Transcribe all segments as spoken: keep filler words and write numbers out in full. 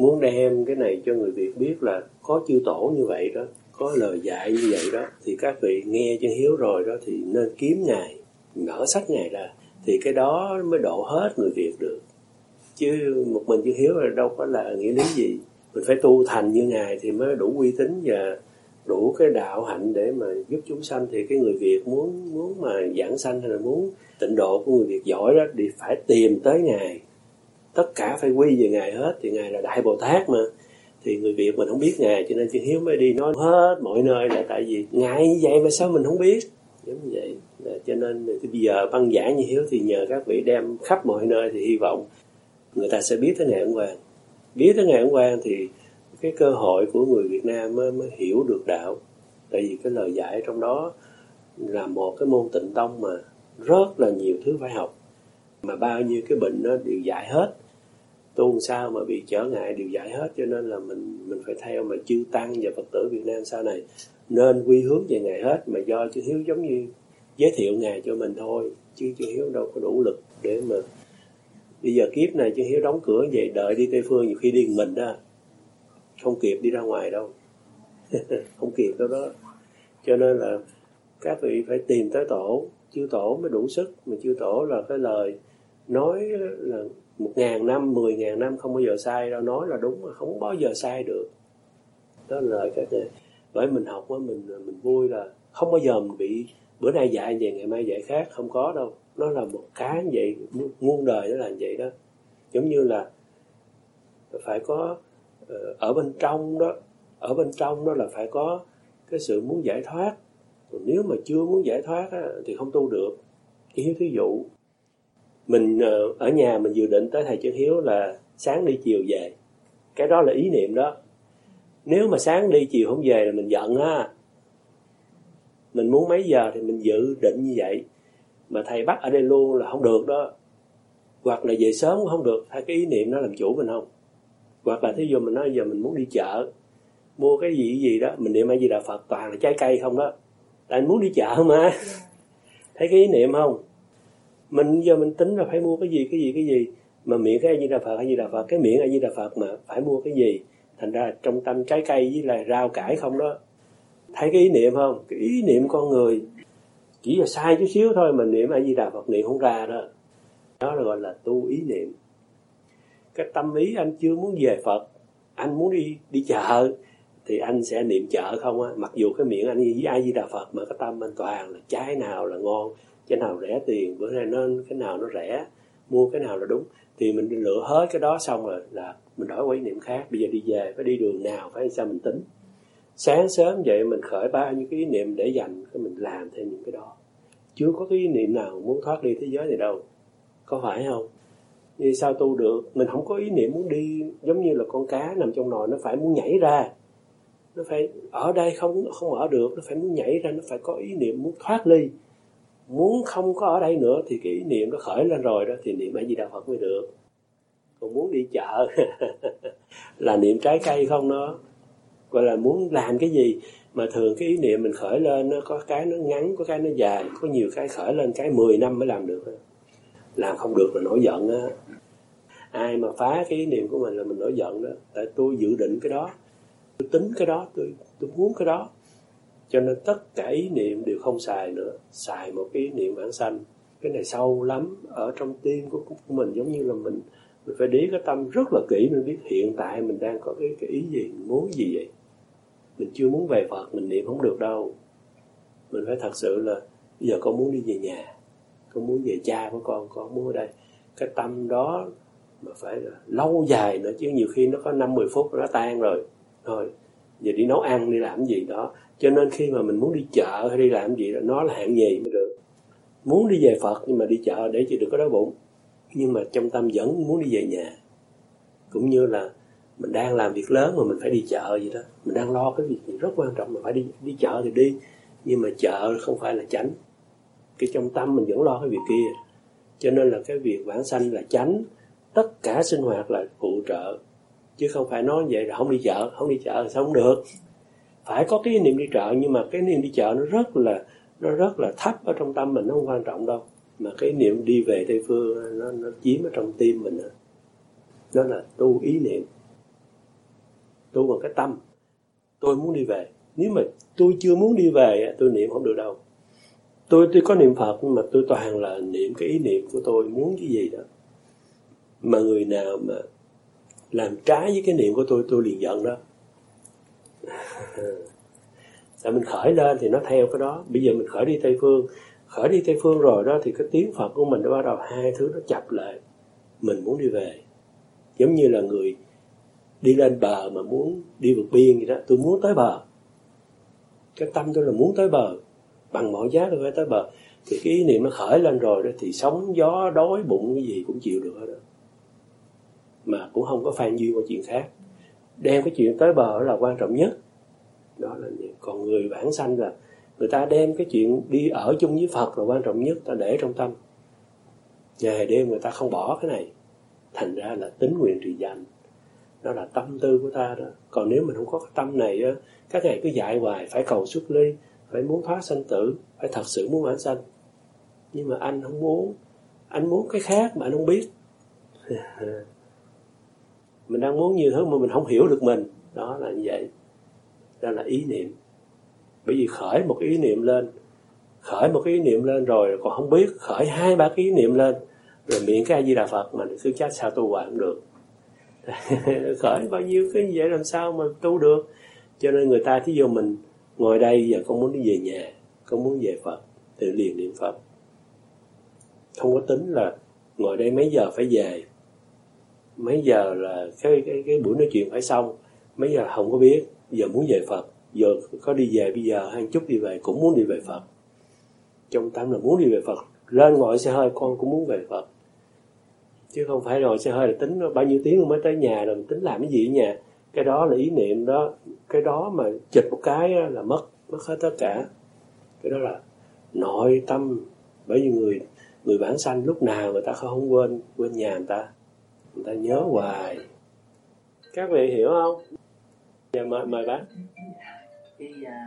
muốn đem cái này cho người Việt biết là có chư tổ như vậy đó, có lời dạy như vậy đó, thì các vị nghe chân Hiếu rồi đó thì nên kiếm Ngài, mở sách Ngài ra, thì cái đó mới độ hết người Việt được. Chứ một mình chân Hiếu là đâu có là nghĩa lý gì. Mình phải tu thành như Ngài thì mới đủ uy tín và đủ cái đạo hạnh để mà giúp chúng sanh. Thì cái người Việt muốn muốn mà giảng sanh hay là muốn tịnh độ của người Việt giỏi đó thì phải tìm tới Ngài, tất cả phải quy về Ngài hết. Thì Ngài là Đại Bồ Tát mà, thì người Việt mình không biết Ngài, cho nên chân Hiếu mới đi nói hết mọi nơi là tại vì Ngài như vậy mà sao mình không biết, giống như vậy. Cho nên thì bây giờ băng giảng như Hiếu thì nhờ các vị đem khắp mọi nơi, thì hy vọng người ta sẽ biết tới Ngài Ấn Quang. Biết tới Ngài Ấn Quang thì cái cơ hội của người Việt Nam mới, mới hiểu được đạo. Tại vì cái lời dạy trong đó là một cái môn tịnh tông mà rất là nhiều thứ phải học, mà bao nhiêu cái bệnh nó đều dạy hết. Tu sao mà bị trở ngại đều dạy hết. Cho nên là mình mình phải theo mà chư tăng và Phật tử Việt Nam sau này nên quy hướng về Ngài hết. Mà do chư Hiếu giống như giới thiệu Ngài cho mình thôi, chứ chư Hiếu đâu có đủ lực để mà bây giờ kiếp này chư Hiếu đóng cửa vậy, đợi đi Tây Phương nhiều khi đi mình đó, không kịp đi ra ngoài đâu. Không kịp đâu đó. Cho nên là các vị phải tìm tới tổ, chư tổ mới đủ sức. Mà chư tổ là cái lời nói là một ngàn năm, mười ngàn năm không bao giờ sai đâu, nói là đúng mà không bao giờ sai được. Đó là lời các ngài. Bởi mình học á, mình mình vui là không bao giờ mình bị bữa nay dạy vậy ngày mai dạy khác, không có đâu. Nó là một cái vậy, muôn đời nó là vậy đó. Giống như là phải có ở bên trong đó, ở bên trong đó là phải có cái sự muốn giải thoát. Còn nếu mà chưa muốn giải thoát á, thì không tu được. Chỉ Hiếu thí dụ, mình ở nhà mình dự định tới thầy Chân Hiếu là sáng đi chiều về, cái đó là ý niệm đó. Nếu mà sáng đi chiều không về là mình giận á. Mình muốn mấy giờ thì mình dự định như vậy, mà thầy bắt ở đây luôn là không được đó. Hoặc là về sớm cũng không được, hay cái ý niệm nó làm chủ mình không. Hoặc là thí dụ mình nói giờ mình muốn đi chợ mua cái gì gì đó, mình niệm A Di Đà Phật toàn là trái cây không đó, tại anh muốn đi chợ mà. Thấy cái ý niệm không? Mình giờ mình tính là phải mua cái gì cái gì cái gì, mà miệng cái A Di Đà Phật A Di Đà Phật, cái miệng A Di Đà Phật mà phải mua cái gì, thành ra trong tâm trái cây với là rau cải không đó. Thấy cái ý niệm không? Cái ý niệm con người chỉ là sai chút xíu thôi mà niệm A Di Đà Phật niệm không ra đó. Đó là gọi là tu ý niệm. Cái tâm ý anh chưa muốn về Phật, anh muốn đi đi chợ thì anh sẽ niệm chợ không á. Mặc dù cái miệng anh với A Di Đà Phật mà cái tâm anh toàn là trái nào là ngon, cái nào rẻ tiền, bữa nay nó cái nào nó rẻ, mua cái nào là đúng, thì mình lựa hết cái đó xong rồi là mình đổi qua ý niệm khác. Bây giờ đi về phải đi đường nào, phải sao mình tính. Sáng sớm vậy mình khởi bao nhiêu cái ý niệm để dành, cái mình làm thêm những cái đó. Chưa có cái ý niệm nào muốn thoát đi thế giới này đâu, có phải không? Vì sao tu được? Mình không có ý niệm muốn đi, giống như là con cá nằm trong nồi nó phải muốn nhảy ra, nó phải ở đây không không ở được, nó phải muốn nhảy ra, nó phải có ý niệm muốn thoát ly, muốn không có ở đây nữa thì cái ý niệm nó khởi lên rồi đó thì niệm A Di Đà Phật mới được. Còn muốn đi chợ là niệm trái cây không đó, gọi là muốn làm cái gì. Mà thường cái ý niệm mình khởi lên nó có cái nó ngắn, có cái nó dài, có nhiều cái khởi lên cái mười năm mới làm được. Làm không được là nổi giận á. Ai mà phá cái ý niệm của mình là mình nổi giận đó. Tại tôi dự định cái đó, tôi tính cái đó, tôi, tôi muốn cái đó. Cho nên tất cả ý niệm đều không xài nữa. Xài một cái ý niệm vãng sanh. Cái này sâu lắm. Ở trong tim của, của mình giống như là mình Mình phải để cái tâm rất là kỹ. Mình biết hiện tại mình đang có cái, cái ý gì, mình muốn gì vậy. Mình chưa muốn về Phật, mình niệm không được đâu. Mình phải thật sự là bây giờ con muốn đi về nhà, con muốn về cha của con, con muốn ở đây. Cái tâm đó mà phải là lâu dài nữa, chứ nhiều khi nó có năm mười phút nó tan rồi. Thôi, giờ đi nấu ăn, đi làm gì đó. Cho nên khi mà mình muốn đi chợ hay đi làm gì đó, nó là hạng nhì mới được. Muốn đi về Phật nhưng mà đi chợ để chỉ được có đói bụng. Nhưng mà trong tâm vẫn muốn đi về nhà. Cũng như là mình đang làm việc lớn mà mình phải đi chợ vậy đó. Mình đang lo cái việc gì rất quan trọng mà phải đi đi chợ thì đi. Nhưng mà chợ không phải là chánh. Cái trong tâm mình vẫn lo cái việc kia. Cho nên là cái việc vãng sanh là chánh. Tất cả sinh hoạt là phụ trợ. Chứ không phải nói vậy là không đi chợ. Không đi chợ sao không được. Phải có cái niệm đi chợ. Nhưng mà cái niệm đi chợ nó rất là Nó rất là thấp ở trong tâm mình. Nó không quan trọng đâu. Mà cái niệm đi về Tây Phương Nó, nó chiếm ở trong tim mình. Đó là tu ý niệm. tu bằng cái tâm. Tôi muốn đi về. Nếu mà tôi chưa muốn đi về, tôi niệm không được đâu. Tôi tôi có niệm Phật, nhưng mà tôi toàn là niệm cái ý niệm của tôi muốn cái gì đó. Mà người nào mà làm trái với cái niệm của tôi, tôi liền giận đó. Tại mình khởi lên thì nó theo cái đó. Bây giờ mình khởi đi Tây Phương, khởi đi Tây Phương rồi đó, thì cái tiếng Phật của mình nó bắt đầu hai thứ nó chập lại. Mình muốn đi về. Giống như là người đi lên bờ mà muốn đi vượt biên vậy đó. Tôi muốn tới bờ. Cái tâm tôi là muốn tới bờ, bằng mọi giá tôi phải tới bờ. Thì cái ý niệm nó khởi lên rồi đó, thì sóng gió đói bụng cái gì cũng chịu được hết đó. Mà cũng không có phan duyên qua chuyện khác. Đem cái chuyện tới bờ là quan trọng nhất. Đó là vậy. Còn người vãng sanh là người ta đem cái chuyện đi ở chung với Phật là quan trọng nhất, ta để trong tâm. Ngày đêm người ta không bỏ cái này. Thành ra là tín nguyện trì danh. Đó là tâm tư của ta đó. Còn nếu mình không có cái tâm này á, các ngày cứ dạy hoài, phải cầu xuất ly, phải muốn thoát sanh tử, phải thật sự muốn vãng sanh. Nhưng mà anh không muốn. Anh muốn cái khác mà anh không biết. Mình đang muốn nhiều thứ mà mình không hiểu được mình. Đó là như vậy. Đó là ý niệm. Bởi vì khởi một cái ý niệm lên, khởi một cái ý niệm lên rồi còn không biết, khởi hai ba cái ý niệm lên, rồi miệng cái A Di Đà Phật mà cứ chắc sao tu hoài không được. Khởi bao nhiêu cái như vậy làm sao mà tu được. Cho nên người ta thí dụ mình ngồi đây giờ con muốn đi về nhà, con muốn về Phật, thì liền niệm Phật. Không có tính là ngồi đây mấy giờ phải về, mấy giờ là cái, cái, cái buổi nói chuyện phải xong, mấy giờ không có biết, giờ muốn về Phật, giờ có đi về bây giờ hay chút đi về cũng muốn đi về Phật. Trong tâm là muốn đi về Phật, lên ngồi xe hơi con cũng muốn về Phật. Chứ không phải ngồi xe hơi là tính bao nhiêu tiếng mới tới nhà rồi mình tính làm cái gì ở nhà. Cái đó là ý niệm đó, cái đó mà chịch một cái là mất, mất hết tất cả. Cái đó là nội tâm. Bởi vì người người vãng sanh lúc nào người ta không quên quên nhà người ta, người ta nhớ hoài. Các vị hiểu không? Dạ, mời mời bác. Cái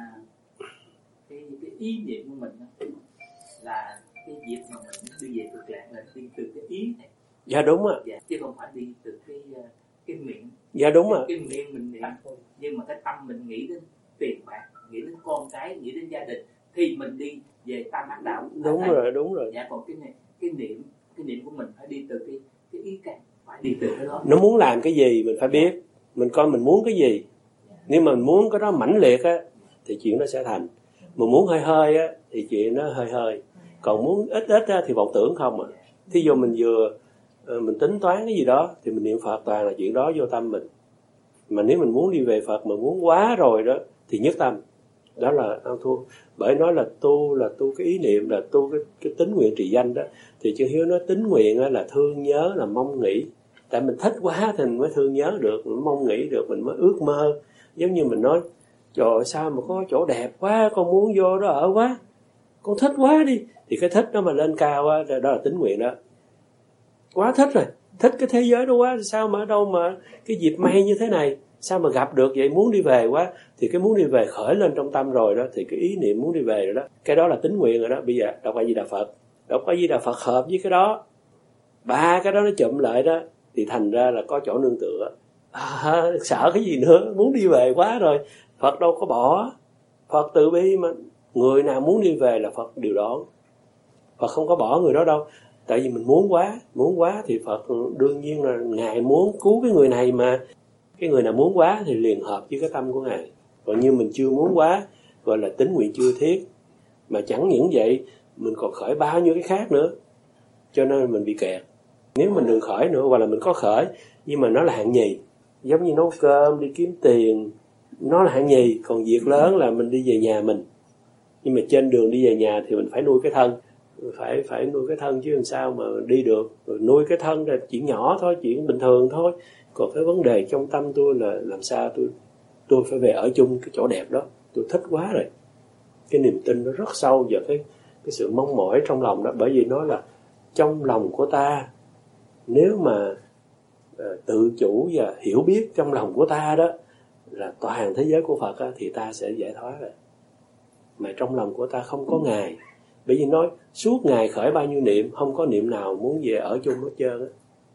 cái cái ý niệm của mình đó, là cái việc mà mình đi về cực lạc là đi từ cái ý này. Dạ đúng ạ. Dạ, chứ không phải đi từ cái cái miệng. Dạ đúng ạ. Cái, cái miệng mình niệm thôi, nhưng mà cái tâm mình nghĩ đến tiền bạc, nghĩ đến con cái, nghĩ đến gia đình thì mình đi về tam ác đạo. Đúng à, rồi, đúng rồi. Dạ, còn cái này, cái niệm, cái niệm của mình phải đi từ cái cái ý cảnh, phải đi từ cái đó. Nó muốn làm cái gì mình phải biết, mình coi mình muốn cái gì. Nếu mà mình muốn cái đó mãnh liệt á thì chuyện nó sẽ thành. Mà muốn hơi hơi á thì chuyện nó hơi hơi. Còn muốn ít ít á thì vọng tưởng không à. Thí dụ mình vừa mình tính toán cái gì đó thì mình niệm Phật toàn là chuyện đó vô tâm mình. Mà nếu mình muốn đi về Phật mà muốn quá rồi đó thì nhất tâm. Đó là ăn thua. Bởi nói là tu là tu cái ý niệm, là tu cái, cái tín nguyện trì danh đó. Thì chư Hiếu nói tín nguyện là thương nhớ, là mong nghĩ. Tại mình thích quá thì mình mới thương nhớ được, mình mong nghĩ được, mình mới ước mơ. Giống như mình nói, trời ơi, sao mà có chỗ đẹp quá, con muốn vô đó ở quá, con thích quá đi. Thì cái thích đó mà lên cao á, đó là tín nguyện đó. Quá thích rồi, thích cái thế giới đó quá, sao mà ở đâu mà cái dịp may như thế này, sao mà gặp được vậy, muốn đi về quá. Thì cái muốn đi về khởi lên trong tâm rồi đó, thì cái ý niệm muốn đi về rồi đó, cái đó là tín nguyện rồi đó. Bây giờ đọc A Di Đà Phật, đọc A Di Đà Phật hợp với cái đó, ba cái đó nó chụm lại đó, thì thành ra là có chỗ nương tựa. À, sợ cái gì nữa, muốn đi về quá rồi. Phật đâu có bỏ, Phật từ bi mà, người nào muốn đi về là Phật điều đón. Phật không có bỏ người đó đâu. Tại vì mình muốn quá, muốn quá thì Phật đương nhiên là Ngài muốn cứu cái người này mà. Cái người nào muốn quá thì liền hợp với cái tâm của Ngài. Còn như mình chưa muốn quá, gọi là tín nguyện chưa thiết. Mà chẳng những vậy, mình còn khởi bao nhiêu cái khác nữa. Cho nên mình bị kẹt. Nếu mình đừng khởi nữa, hoặc là mình có khởi, nhưng mà nó là hạng nhì. Giống như nấu cơm, đi kiếm tiền, nó là hạng nhì. Còn việc lớn là mình đi về nhà mình. Nhưng mà trên đường đi về nhà thì mình phải nuôi cái thân. Phải phải nuôi cái thân chứ làm sao mà đi được. Rồi nuôi cái thân là chuyện nhỏ thôi, chuyện bình thường thôi. Còn cái vấn đề trong tâm tôi là làm sao tôi tôi phải về ở chung cái chỗ đẹp đó. Tôi thích quá rồi. Cái niềm tin nó rất sâu vào cái, cái sự mong mỏi trong lòng đó. Bởi vì nó là trong lòng của ta, nếu mà uh, tự chủ và hiểu biết trong lòng của ta đó là toàn thế giới của Phật á, thì ta sẽ giải thoát rồi. Mà trong lòng của ta không có Ngài. Bởi vì nói suốt ngày khởi bao nhiêu niệm, không có niệm nào muốn về ở chung hết trơn á.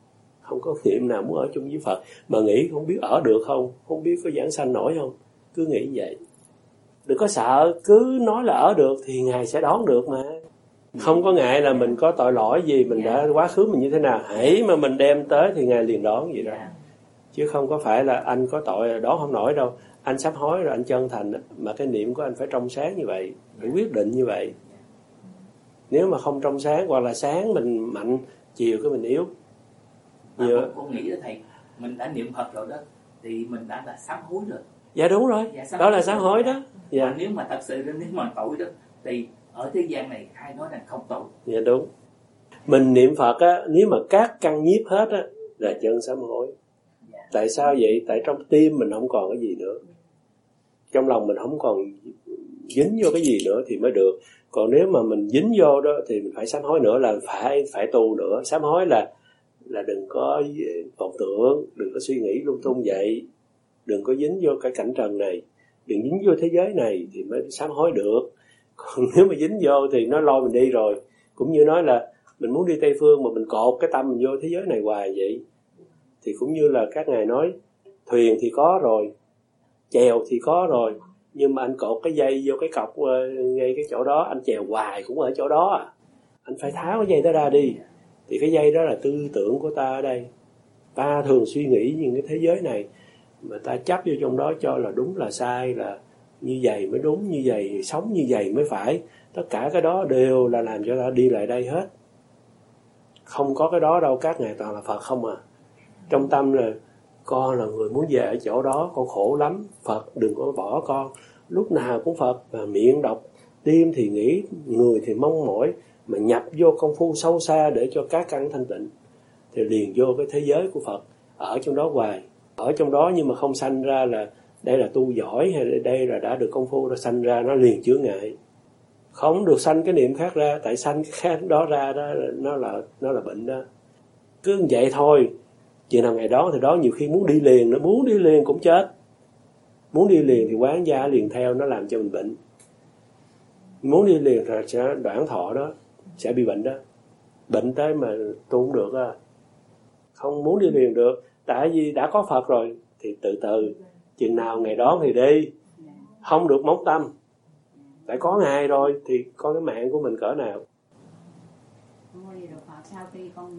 Không có niệm nào muốn ở chung với Phật mà nghĩ không biết ở được không, không biết có giảng sanh nổi không. Cứ nghĩ vậy. Đừng có sợ, cứ nói là ở được thì Ngài sẽ đón được mà. Không có ngại là mình có tội lỗi gì, mình đã quá khứ mình như thế nào, hãy mà mình đem tới thì Ngài liền đón vậy đó. Chứ không có phải là anh có tội đón không nổi đâu. Anh sám hối rồi anh chân thành, mà cái niệm của anh phải trong sáng như vậy, phải quyết định như vậy. Nếu mà không trong sáng, hoặc là sáng mình mạnh, chiều cái mình yếu. Nhiều... Con nghĩ đó thầy, mình đã niệm Phật rồi đó, thì mình đã là sám hối rồi. Dạ đúng rồi, dạ, đó là sám hối đó. Dạ. Mà nếu mà thật sự nếu mà tội đó, thì ở thế gian này ai nói là không tội. Dạ đúng. Mình niệm Phật á, nếu mà các căn nhiếp hết á, là chân sám hối. Dạ. Tại sao vậy? Tại trong tim mình không còn cái gì nữa. Trong lòng mình không còn dính vô cái gì nữa thì mới được. Còn nếu mà mình dính vô đó thì mình phải sám hối nữa, là phải phải tu nữa. Sám hối là là đừng có vọng tưởng, đừng có suy nghĩ lung tung vậy, đừng có dính vô cái cảnh trần này, đừng dính vô thế giới này thì mới sám hối được. Còn nếu mà dính vô thì nó lôi mình đi rồi. Cũng như nói là mình muốn đi Tây Phương mà mình cột cái tâm mình vô thế giới này hoài vậy, thì cũng như là các ngài nói, thuyền thì có rồi, chèo thì có rồi, nhưng mà anh cột cái dây vô cái cọc ngay cái chỗ đó, anh chèo hoài cũng ở chỗ đó à. Anh phải tháo cái dây đó ra đi. Thì cái dây đó là tư tưởng của ta ở đây. Ta thường suy nghĩ những cái thế giới này, mà ta chấp vô trong đó cho là đúng là sai, là như vậy mới đúng, như vậy sống như vậy mới phải. Tất cả cái đó đều là làm cho ta đi lại đây hết. Không có cái đó đâu, các ngài toàn là Phật không à. Trong tâm là con là người muốn về ở chỗ đó, con khổ lắm, Phật đừng có bỏ con. Lúc nào cũng Phật, và miệng đọc, tim thì nghĩ, người thì mong mỏi, mà nhập vô công phu sâu xa để cho các căn thanh tịnh, thì liền vô cái thế giới của Phật, ở trong đó hoài. Ở trong đó nhưng mà không sanh ra là đây là tu giỏi, hay đây là đã được công phu, đã sanh ra nó liền chướng ngại. Không được sanh cái niệm khác ra, tại sanh cái khác đó ra đó, nó là nó là bệnh đó. Cứ như vậy thôi. Chừng nào ngày đó thì đó, nhiều khi muốn đi liền, nó muốn đi liền cũng chết. Muốn đi liền thì quán gia liền theo, nó làm cho mình bệnh. Muốn đi liền rồi sẽ đoạn thọ đó, sẽ bị bệnh đó. Bệnh tới mà tu không được á. Không muốn đi liền được. Tại vì đã có Phật rồi thì từ từ, chừng nào ngày đó thì đi. Không được móng tâm. Tại có Ngài rồi thì có cái mạng của mình cỡ nào. Sau khi con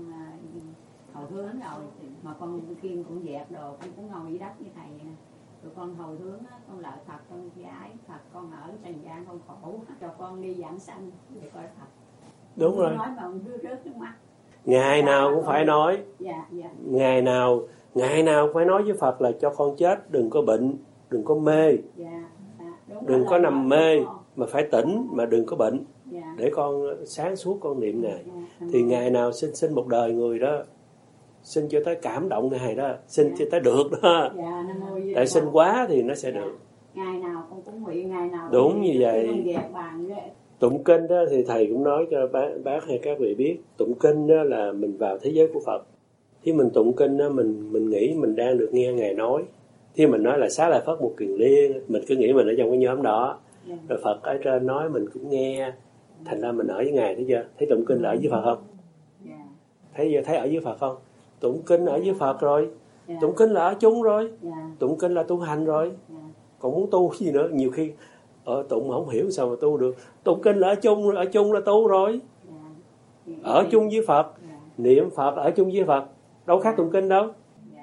hồi hướng rồi mà con Kim cũng dẹp đồ, con cũng ngồi dưới đất như thầy. Rồi con hồi hướng á, con lợi Phật, con gái Phật, con ở trần gian con khổ, cho con đi giảng sanh để coi Phật. Đúng rồi. Nói mà rớt rớt nước mắt. Ngày nào cũng phải nói. Dạ, dạ. Ngày nào, ngày nào cũng phải nói với Phật là cho con chết, đừng có bệnh, đừng có mê. Dạ, dạ. Đừng có nằm mê, mà phải tỉnh, mà đừng có bệnh. Dạ. Để con sáng suốt con niệm này. Dạ. Thì ngày nào xin xin một đời người đó, xin cho tới cảm động Ngài đó, xin dạ. cho tới được đó. Dạ, tại xin quá thì nó sẽ dạ. được. Ngày nào con cũng nguyện, ngày nào đúng như vậy. Bàn tụng kinh đó thì thầy cũng nói cho bác, bác hay các vị biết, tụng kinh đó là mình vào thế giới của Phật. Khi mình tụng kinh đó, mình mình nghĩ mình đang được nghe Ngài nói. Khi mình nói là Xá Lợi Phất một kiền liên, mình cứ nghĩ mình ở trong cái nhóm đó. Yeah. Rồi Phật ở trên nói mình cũng nghe. Thành ra mình ở với Ngài, thấy chưa? Thấy tụng kinh là ở với Phật không? Yeah. Thấy thấy ở với Phật không? Tụng kinh ở với Phật rồi. Yeah. Tụng kinh là ở chung rồi. Yeah. Tụng kinh là tu hành rồi. Yeah. Còn muốn tu gì nữa? Nhiều khi ở tụng mà không hiểu sao mà tu được. Tụng kinh là ở chung, ở chung là tu rồi. Yeah. Ở chung với Phật. Yeah. Niệm Phật ở chung với Phật. Đâu khác tụng kinh đâu.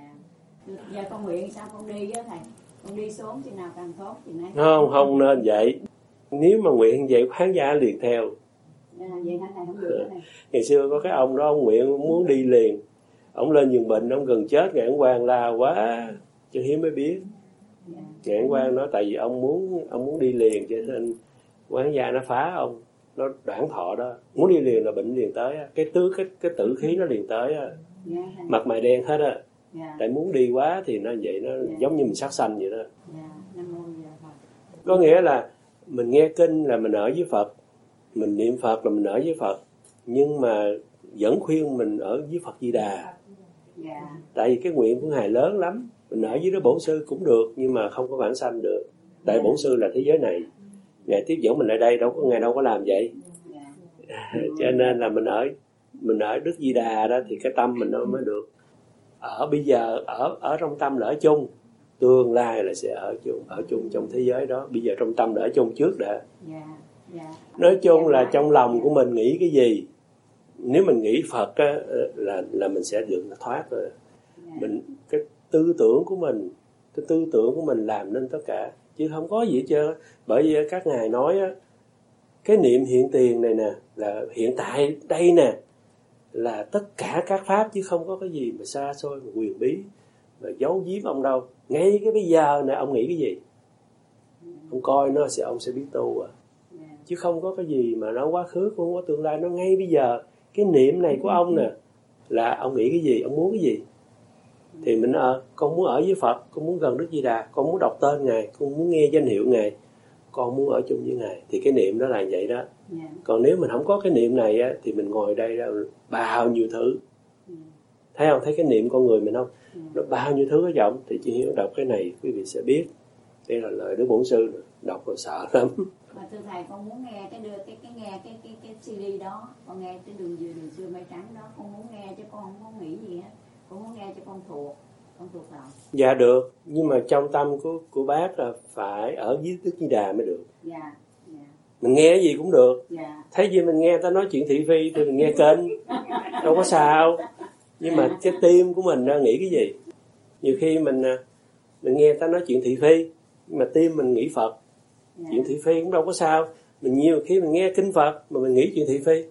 Giờ con nguyện sao con đi với thầy? Con đi xuống chừng nào càng tốt chừng này. Không, không nên vậy. Nếu mà nguyện vậy khán giả liền theo. À, vậy hả thầy? Không được thầy. Ngày xưa có cái ông đó, ông nguyện muốn đi liền. Ông lên giường bệnh, ông gần chết, Ngạn Quang la quá. Chứ Hiếu mới biết. Yeah. Ngạn Quang nói tại vì ông muốn ông muốn đi liền, cho nên quán gia nó phá ông. Nó đoạn thọ đó. Muốn đi liền là bệnh liền tới. Cái tứ cái, cái tử khí nó liền tới. Yeah, mặt mày đen hết á. Yeah. Tại muốn đi quá thì nó vậy, nó yeah. giống như mình sát sanh vậy đó. Yeah. Có nghĩa là mình nghe kinh là mình ở với Phật, mình niệm Phật là mình ở với Phật, nhưng mà vẫn khuyên mình ở với Phật Di Đà. Yeah. Tại vì cái nguyện của Ngài lớn lắm, mình ở với đó bổn sư cũng được, nhưng mà không có vãng sanh được. Tại yeah. bổn sư là thế giới này, Ngài tiếp dẫn mình ở đây, đâu có Ngài đâu có làm vậy. Yeah. Cho nên là mình ở mình ở Đức Di Đà đó thì cái tâm mình nó mới được. ở bây giờ ở ở trong tâm là ở chung, tương lai là sẽ ở chung ở chung trong thế giới đó. Bây giờ trong tâm là ở chung trước đã. Dạ, dạ. Nói chung là trong lòng của mình nghĩ cái gì, nếu mình nghĩ Phật á, là là mình sẽ được thoát rồi. Dạ. Mình cái tư tưởng của mình, cái tư tưởng của mình làm nên tất cả, chứ không có gì hết trơn. Bởi vì các ngài nói á, cái niệm hiện tiền này nè, là hiện tại đây nè, là tất cả các pháp, chứ không có cái gì mà xa xôi, mà quyền bí, mà giấu giếm ông đâu. Ngay cái bây giờ này ông nghĩ cái gì, ông coi nó sẽ ông sẽ biết tu à. Chứ không có cái gì mà nó quá khứ, không có tương lai, nó ngay bây giờ. Cái niệm này của ông nè, là ông nghĩ cái gì, ông muốn cái gì. Thì mình ờ, con muốn ở với Phật, con muốn gần Đức Di Đà, con muốn đọc tên Ngài, con muốn nghe danh hiệu Ngài, con muốn ở chung với Ngài. Thì cái niệm đó là vậy đó. Yeah. Còn nếu mình không có cái niệm này á, thì mình ngồi đây đó bao nhiêu thứ. Yeah. Thấy không? Thấy cái niệm con người mình không? Yeah. Nó bao nhiêu thứ ở giọng. Thì chị Hiếu đọc cái này quý vị sẽ biết. Đây là lời Đức Bổn Sư, đọc rồi sợ lắm. Mà thưa thầy, con muốn nghe cái đưa cái cái nghe cái cái cái xê đê đó, con nghe cái đường dừa đường xưa mây trắng đó, con muốn nghe chứ con không có nghĩ gì hết. Con muốn nghe cho con thuộc, con thuộc lòng. Dạ được, nhưng mà trong tâm của của bác là phải ở với Đức Di Đà mới được. Dạ. Dạ. Mình nghe cái gì cũng được. Dạ. Thấy gì mình nghe ta nói chuyện thị phi thì mình nghe kênh, đâu có sao. Nhưng mà cái tim của mình nghĩ cái gì? Nhiều khi mình mình nghe ta nói chuyện thị phi, nhưng mà tim mình nghĩ Phật. Dạ. Chuyện thị phi cũng đâu có sao. Mình nhiều khi mình nghe kinh Phật mà mình nghĩ chuyện thị phi,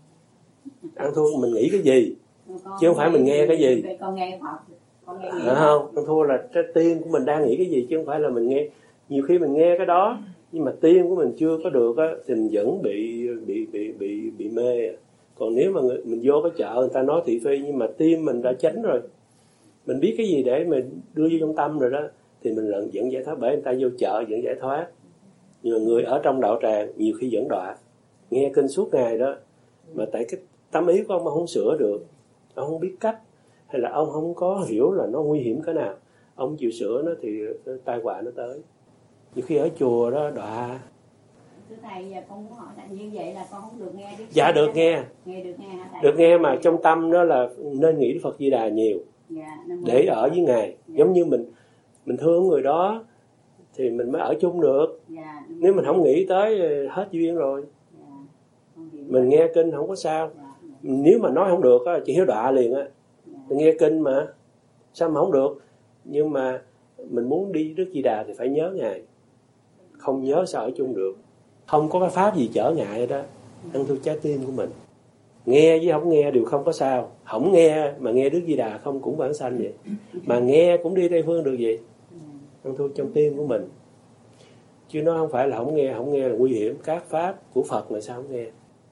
ăn thua mình nghĩ cái gì, con chứ không phải mình nghe cái gì. Con nghe Phật, con nghe à, không, ăn thua là cái tim của mình đang nghĩ cái gì, chứ không phải là mình nghe. Nhiều khi mình nghe cái đó nhưng mà tim của mình chưa có được á, thì mình vẫn bị bị bị bị bị mê. Còn nếu mà mình vô cái chợ người ta nói thị phi nhưng mà tim mình đã chánh rồi, mình biết cái gì để mình đưa vô trong tâm rồi đó, thì mình lần dẫn giải thoát. Bởi người ta vô chợ dẫn giải thoát, nhưng mà người ở trong đạo tràng nhiều khi dẫn đọa, nghe kinh suốt ngày đó, mà tại cái tâm ý của ông mà không sửa được, ông không biết cách, hay là ông không có hiểu là nó nguy hiểm cái nào, ông chịu sửa nó thì tai họa nó tới. Nhiều khi ở chùa đó đọa. Thưa thầy, giờ con muốn hỏi là như vậy là con không được nghe Đức Dạ được nghe. Nghe được nghe hả thầy? Được nghe, mà trong tâm đó là nên nghĩ Phật Di Đà nhiều. Dạ, để ở với Ngài. Dạ. Giống như mình mình thương người đó thì mình mới ở chung được. Dạ, nếu mình không nghĩ tới hết duyên rồi. Dạ. Mình nghe kinh không có sao. Dạ. Nếu mà nói không được á, chị Hiếu đọa liền á. Dạ. Mình nghe kinh mà sao mà không được. Nhưng mà mình muốn đi Đức Di Đà thì phải nhớ Ngài. Không nhớ sao ở chung được. Không có cái pháp gì trở ngại đó. Ăn thua trái tim của mình. Nghe với không nghe đều không có sao. Không nghe mà nghe Đức Di Đà không cũng vãng sanh vậy. Mà nghe cũng đi Tây Phương được vậy. Ăn thua trong tim của mình. Chứ nó không phải là không nghe. Không nghe là nguy hiểm. Các pháp của Phật là sao không nghe.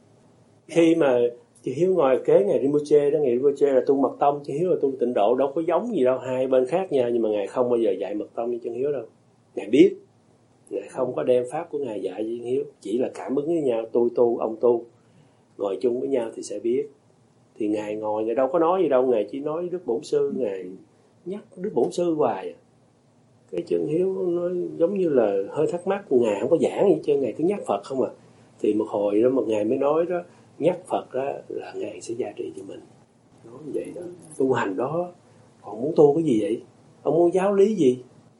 Khi mà chị Hiếu ngồi kế Ngài Rinpoche đó, Ngài Rinpoche là tu mật tông, chị Hiếu là tu tịnh độ, đâu có giống gì đâu, hai bên khác nhau. Nhưng mà Ngài không bao giờ dạy mật tông như chân Hiếu đâu. Ngài biết. Ngài không có đem pháp của Ngài dạy với Hiếu. Chỉ là cảm ứng với nhau, tôi tu, ông tu. Ngồi chung với nhau thì sẽ biết. Thì Ngài ngồi, Ngài đâu có nói gì đâu. Ngài chỉ nói Đức Bổn Sư, Ngài nhắc Đức Bổn Sư hoài. Cái chân Hiếu nó giống như là hơi thắc mắc. Ngài không có giảng gì chứ, Ngài cứ nhắc Phật không à. Thì một hồi đó một Ngài mới nói đó, nhắc Phật đó là Ngài sẽ gia trị cho mình. Nói như vậy đó. Tu hành đó, còn muốn tu cái gì vậy? Ông muốn giáo lý gì?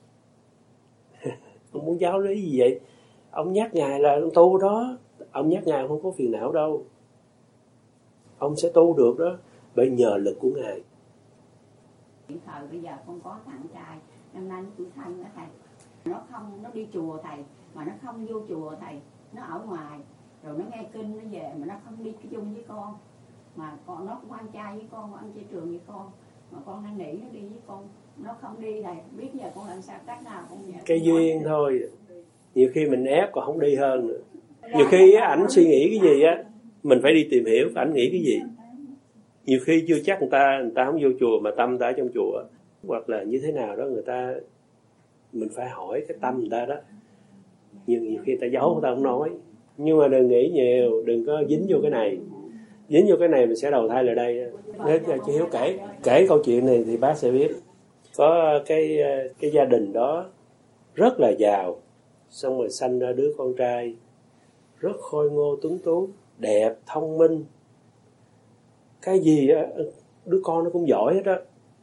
Ông muốn giáo lý gì vậy? Ông nhắc Ngài là ông tu đó. Ông nhắc Ngài không có phiền não đâu. Ông sẽ tu được đó. Bởi nhờ lực của Ngài. Hiện thời bây giờ con có thằng trai, năm nay nó tuổi thân đó thầy. Nó không, nó đi chùa thầy, mà nó không vô chùa thầy. Nó ở ngoài, rồi nó nghe kinh nó về, mà nó không đi chung với con. Mà con nó cũng ăn chay với con, ăn chay trường với con. Mà con đang nghĩ nó đi với con. Nó không đi thầy, biết giờ con làm sao cách nào con nhớ. Cái duyên thôi. Nhiều khi mình ép còn không đi hơn nữa. Nhiều khi ảnh suy nghĩ cái gì á, mình phải đi tìm hiểu ảnh nghĩ cái gì. Nhiều khi chưa chắc người ta người ta không vô chùa mà tâm ta ở trong chùa, hoặc là như thế nào đó người ta, mình phải hỏi cái tâm người ta đó. Nhưng nhiều khi người ta giấu, người ta không nói. Nhưng mà đừng nghĩ nhiều, đừng có dính vô cái này. Dính vô cái này mình sẽ đầu thai lại đây. Nếu chị Hiếu kể kể câu chuyện này thì bác sẽ biết. Có cái cái gia đình đó rất là giàu, xong rồi sanh ra đứa con trai rất khôi ngô tuấn tú, đẹp, thông minh, cái gì á, đứa con nó cũng giỏi hết đó.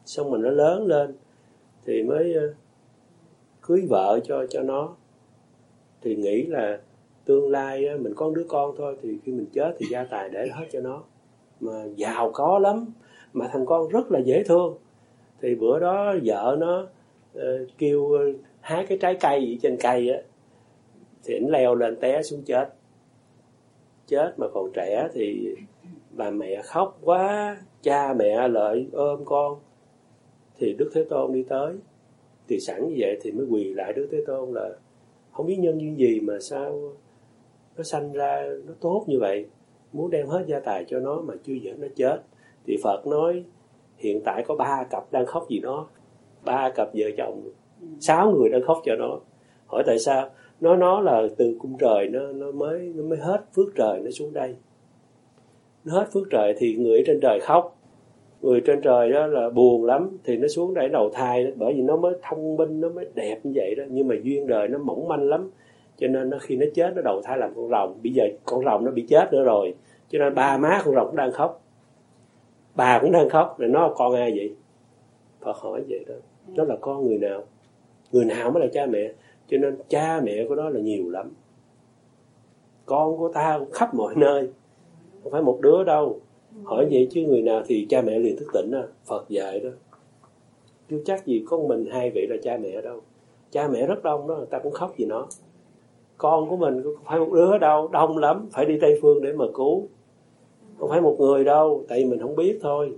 xong mà nó lớn lên thì mới uh, cưới vợ cho cho nó. Thì nghĩ là tương lai uh, mình có đứa con thôi, thì khi mình chết thì gia tài để hết cho nó. Mà giàu có lắm, mà thằng con rất là dễ thương. Thì bữa đó vợ nó uh, kêu uh, hái cái trái cây gì trên cây á, thì ảnh leo lên té xuống chết. Chết mà còn trẻ thì bà mẹ khóc quá, cha mẹ lại ôm con. Thì Đức Thế Tôn đi tới, thì sẵn như vậy thì mới quỳ lại Đức Thế Tôn là không biết nhân duyên gì mà sao nó sanh ra nó tốt như vậy, muốn đem hết gia tài cho nó mà chưa giờ nó chết. Thì Phật nói hiện tại có ba cặp đang khóc vì nó, ba cặp vợ chồng, sáu người đang khóc cho nó. Hỏi tại sao? Nó nó là từ cung trời nó nó mới nó mới hết phước trời nó xuống đây. Nó hết phước trời thì người ở trên trời khóc. Người trên trời đó là buồn lắm thì nó xuống đây đầu thai đó, bởi vì nó mới thông minh, nó mới đẹp như vậy đó, nhưng mà duyên đời nó mỏng manh lắm. Cho nên nó khi nó chết nó đầu thai làm con rồng. Bây giờ con rồng nó bị chết nữa rồi, cho nên ba má con rồng cũng đang khóc. Bà cũng đang khóc, rồi nó con ai vậy? Phật hỏi vậy đó. Nó là con người nào? Người nào mới là cha mẹ? Cho nên cha mẹ của nó là nhiều lắm. Con của ta cũng khắp mọi nơi, không phải một đứa đâu. Hỏi vậy chứ người nào thì cha mẹ liền thức tỉnh đó. Phật dạy đó. Chứ chắc gì con mình hai vị là cha mẹ đâu. Cha mẹ rất đông đó, người ta cũng khóc vì nó. Con của mình không phải một đứa đâu, đông lắm, phải đi Tây Phương để mà cứu. Không phải một người đâu, tại vì mình không biết thôi.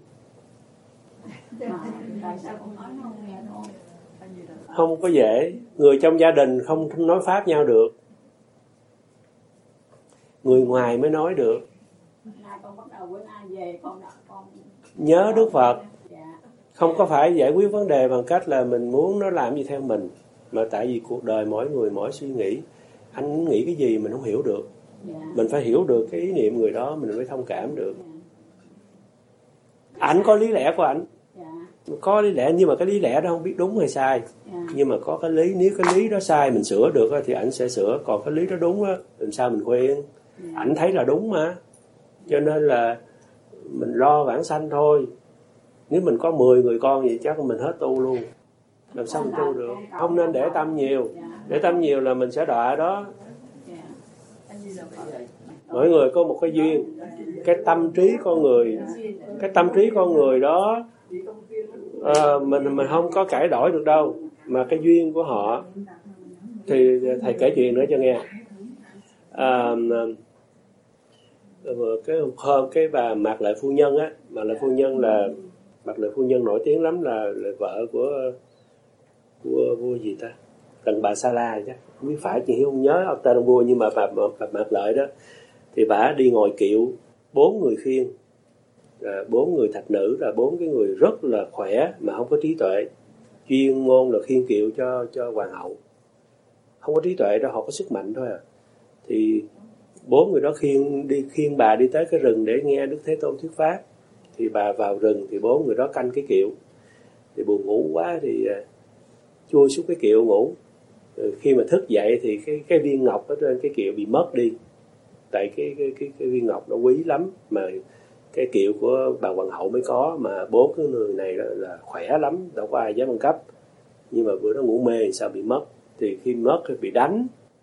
Không có dễ. Người trong gia đình không nói pháp nhau được, người ngoài mới nói được. Nhớ Đức Phật. Không có phải giải quyết vấn đề bằng cách là mình muốn nó làm gì theo mình, mà tại vì cuộc đời mỗi người mỗi suy nghĩ. Anh nghĩ cái gì mình không hiểu được. Mình phải hiểu được cái ý niệm người đó, mình mới thông cảm được. Ảnh có lý lẽ của ảnh, có lý lẽ, nhưng mà cái lý lẽ đó không biết đúng hay sai. Nhưng mà có cái lý, nếu cái lý đó sai mình sửa được thì ảnh sẽ sửa. Còn cái lý đó đúng á, làm sao mình khuyên? Ảnh thấy là đúng mà. Cho nên là mình lo vãng sanh thôi. Nếu mình có mười người con vậy chắc mình hết tu luôn. Làm sao mình tu được? Không nên để tâm nhiều. Để tâm nhiều là mình sẽ đọa đó. Mỗi người có một cái duyên. Cái tâm trí con người, cái tâm trí con người đó à, mình mình không có cải đổi được đâu. Mà cái duyên của họ. Thì thầy kể chuyện nữa cho nghe. À, cái hôm cái bà Mạc Lệ Phu Nhân á, Mạc Lệ Phu Nhân là Mạc Lệ Phu Nhân nổi tiếng lắm, là, là vợ của của vua gì ta, Tần Bà Sa La chắc không biết phải, chị không nhớ ông tên ông vua, nhưng mà bà, bà, bà Mạc Lệ đó thì bà đi ngồi kiệu bốn người khiêng, bốn người thạch nữ, là bốn cái người rất là khỏe mà không có trí tuệ, chuyên môn là khiêng kiệu cho cho hoàng hậu, không có trí tuệ đó, họ có sức mạnh thôi à. Thì bốn người đó khiêng đi khiêng bà đi tới cái rừng để nghe Đức Thế Tôn thuyết pháp. Thì bà vào rừng thì bốn người đó canh cái kiệu, thì buồn ngủ quá thì chui xuống cái kiệu ngủ. Rồi khi mà thức dậy thì cái cái viên ngọc ở trên cái kiệu bị mất đi, tại cái cái cái, cái viên ngọc nó quý lắm, mà cái kiệu của bà hoàng hậu mới có, mà bốn cái người này đó là khỏe lắm, đâu có ai dám ăn cắp. Nhưng mà bữa đó ngủ mê thì sao bị mất. Thì khi mất thì bị đánh,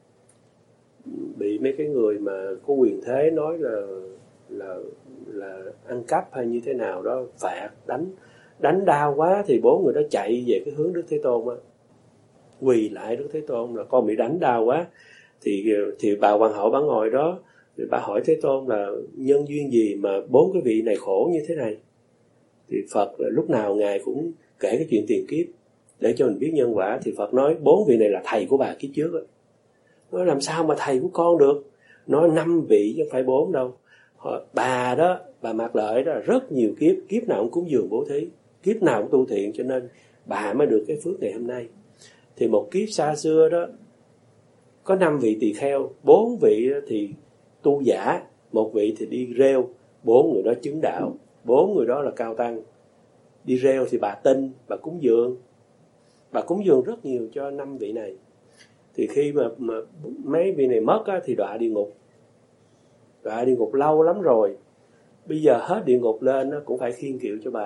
bị mấy cái người mà có quyền thế nói là là là ăn cắp hay như thế nào đó, phạt đánh đánh đau quá. Thì bốn người đó chạy về cái hướng Đức Thế Tôn á, quỳ lại Đức Thế Tôn là con bị đánh đau quá. Thì thì bà hoàng hậu bà ngồi đó, thì bà hỏi Thế Tôn là nhân duyên gì mà bốn cái vị này khổ như thế này. Thì Phật là lúc nào ngài cũng kể cái chuyện tiền kiếp để cho mình biết nhân quả. Thì Phật nói bốn vị này là thầy của bà kiếp trước á. Nói làm sao mà thầy của con được? Nói năm vị chứ không phải bốn đâu. Họ, bà đó, bà Mạc Lợi đó rất nhiều kiếp, kiếp nào cũng cúng dường bố thí, kiếp nào cũng tu thiện, cho nên bà mới được cái phước ngày hôm nay. Thì một kiếp xa xưa đó có năm vị tỳ kheo, bốn vị thì tu giả, một vị thì đi rêu, bốn người đó chứng đạo, bốn người đó là cao tăng. Đi rêu thì bà tin, bà cúng dường, bà cúng dường rất nhiều cho năm vị này. Thì khi mà, mà mấy vị này mất á, thì đọa địa ngục. Đọa địa ngục lâu lắm rồi. Bây giờ hết địa ngục lên nó cũng phải khiêng kiệu cho bà.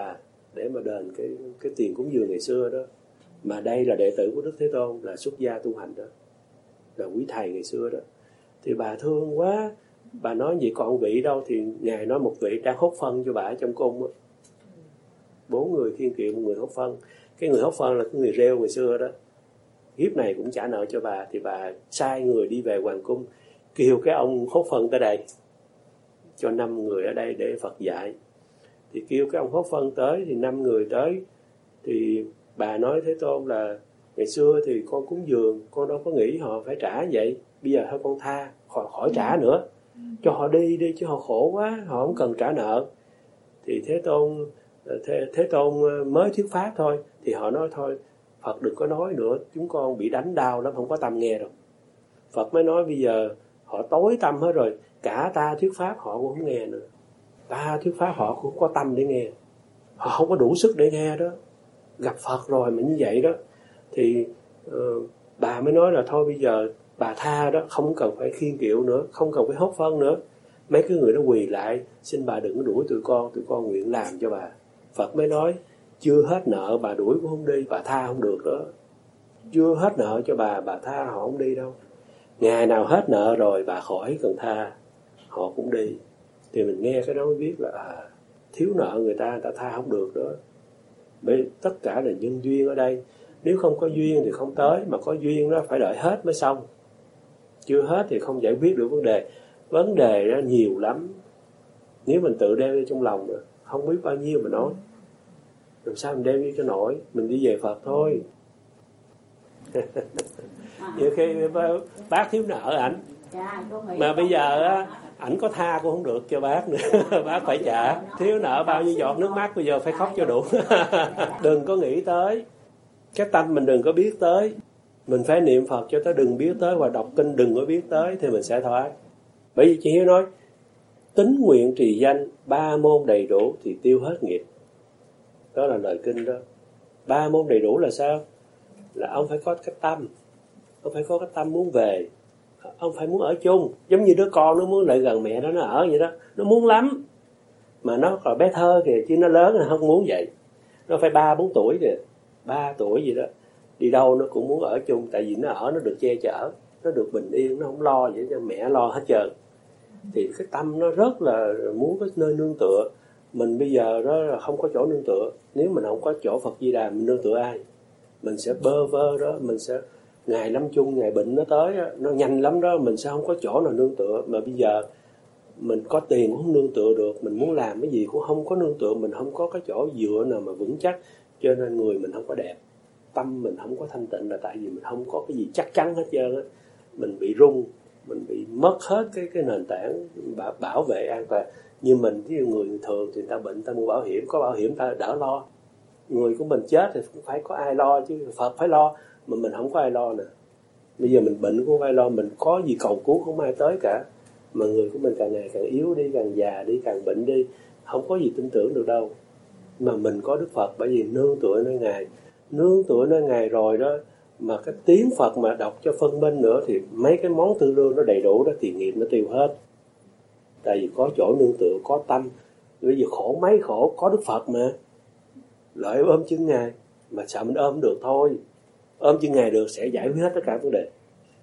để mà đền cái cái tiền cúng dường ngày xưa đó. Mà đây là đệ tử của Đức Thế Tôn, là xuất gia tu hành đó, là quý thầy ngày xưa đó. Thì bà thương quá, bà nói vậy còn vị đâu, thì Ngài nói một vị đang hốt phân cho bà trong cung đó. Bốn người khiên kiệu, một người hốt phân. Cái người hốt phân là cái người rêu ngày xưa đó, kiếp này cũng trả nợ cho bà. Thì bà sai người đi về hoàng cung, kêu cái ông hốt phân tới đây, cho năm người ở đây để Phật dạy. Thì kêu cái ông hốt phân tới, thì năm người tới. Thì bà nói Thế Tôn là ngày xưa thì con cúng dường, con đâu có nghĩ họ phải trả vậy, bây giờ thôi con tha, khỏi, khỏi trả nữa, cho họ đi đi, chứ họ khổ quá, họ không cần trả nợ. Thì Thế Tôn Thế, Thế Tôn mới thuyết pháp thôi. Thì họ nói thôi, Phật đừng có nói nữa, chúng con bị đánh đau lắm, không có tâm nghe đâu. Phật mới nói bây giờ họ tối tâm hết rồi, cả ta thuyết pháp họ cũng không nghe nữa. Ta thuyết pháp họ cũng không có tâm để nghe, họ không có đủ sức để nghe đó. Gặp Phật rồi mà như vậy đó. Thì uh, bà mới nói là thôi bây giờ bà tha đó, không cần phải khiên kiệu nữa, không cần phải hốt phân nữa. Mấy cái người đó quỳ lại, xin bà đừng có đuổi tụi con, tụi con nguyện làm cho bà. Phật mới nói, chưa hết nợ bà đuổi cũng không đi, bà tha không được đó. Chưa hết nợ cho bà, bà tha họ không đi đâu. Ngày nào hết nợ rồi bà khỏi cần tha, họ cũng đi. Thì mình nghe cái đó mới biết là à, thiếu nợ người ta, người ta tha không được đó. Bởi tất cả là nhân duyên ở đây. Nếu không có duyên thì không tới, mà có duyên đó phải đợi hết mới xong. Chưa hết thì không giải quyết được vấn đề. Vấn đề đó nhiều lắm. Nếu mình tự đem đi trong lòng đó, không biết bao nhiêu mà nói. Làm sao mình đem đi cho nổi. Mình đi về Phật thôi. Nhiều khi bác thiếu nợ ảnh, mà bây giờ á, ảnh có tha cũng không được cho bác nữa. Bác phải trả. Thiếu nợ bao nhiêu giọt nước mắt, bây giờ phải khóc cho đủ. Đừng có nghĩ tới. Cái tâm mình đừng có biết tới. Mình phải niệm Phật cho tới đừng biết tới, và đọc kinh đừng có biết tới, thì mình sẽ thoát. Bởi vì chị Hiếu nói, tín nguyện trì danh, ba môn đầy đủ thì tiêu hết nghiệp. Đó là lời kinh đó. Ba môn đầy đủ là sao? Là ông phải có cái tâm. Ông phải có cái tâm muốn về. Ông phải muốn ở chung. Giống như đứa con nó muốn lại gần mẹ đó, nó ở vậy đó. Nó muốn lắm. Mà nó còn bé thơ kìa, chứ nó lớn nó không muốn vậy. Nó phải ba bốn tuổi kìa, ba tuổi gì đó. Đi đâu nó cũng muốn ở chung. Tại vì nó ở, nó được che chở, nó được bình yên, nó không lo vậy cho mẹ lo hết trơn. Thì cái tâm nó rất là muốn cái nơi nương tựa. Mình bây giờ đó là không có chỗ nương tựa. Nếu mình không có chỗ Phật Di Đà, mình nương tựa ai? Mình sẽ bơ vơ đó. Mình sẽ ngày lâm chung, ngày bệnh nó tới đó, nó nhanh lắm đó. Mình sẽ không có chỗ nào nương tựa. Mà bây giờ mình có tiền cũng không nương tựa được. Mình muốn làm cái gì cũng không có nương tựa. Mình không có cái chỗ dựa nào mà vững chắc. Cho nên người mình không có đẹp, tâm mình không có thanh tịnh, là tại vì mình không có cái gì chắc chắn hết trơn á. Mình bị rung, mình bị mất hết cái cái nền tảng bảo, bảo vệ an toàn. Như mình, ví dụ người thường thì người ta bệnh, người ta mua bảo hiểm, có bảo hiểm ta đỡ lo. Người của mình chết thì cũng phải có ai lo chứ, Phật phải lo, mà mình không có ai lo nè. Bây giờ mình bệnh cũng không ai lo, mình có gì cầu cứu không ai tới cả. Mà người của mình càng ngày càng yếu đi, càng già đi, càng bệnh đi, không có gì tin tưởng được đâu. Mà mình có Đức Phật, bởi vì nương tựa nơi Ngài. Nương tựa nơi Ngài rồi đó, mà cái tiếng Phật mà đọc cho phân minh nữa, thì mấy cái món tư lương nó đầy đủ đó, thì nghiệp nó tiêu hết. Tại vì có chỗ nương tựa, có tâm. Bây giờ khổ mấy khổ, có Đức Phật mà. Lợi ôm chân Ngài, mà sợ mình ôm được thôi. Ôm chân Ngài được sẽ giải quyết hết tất cả vấn đề.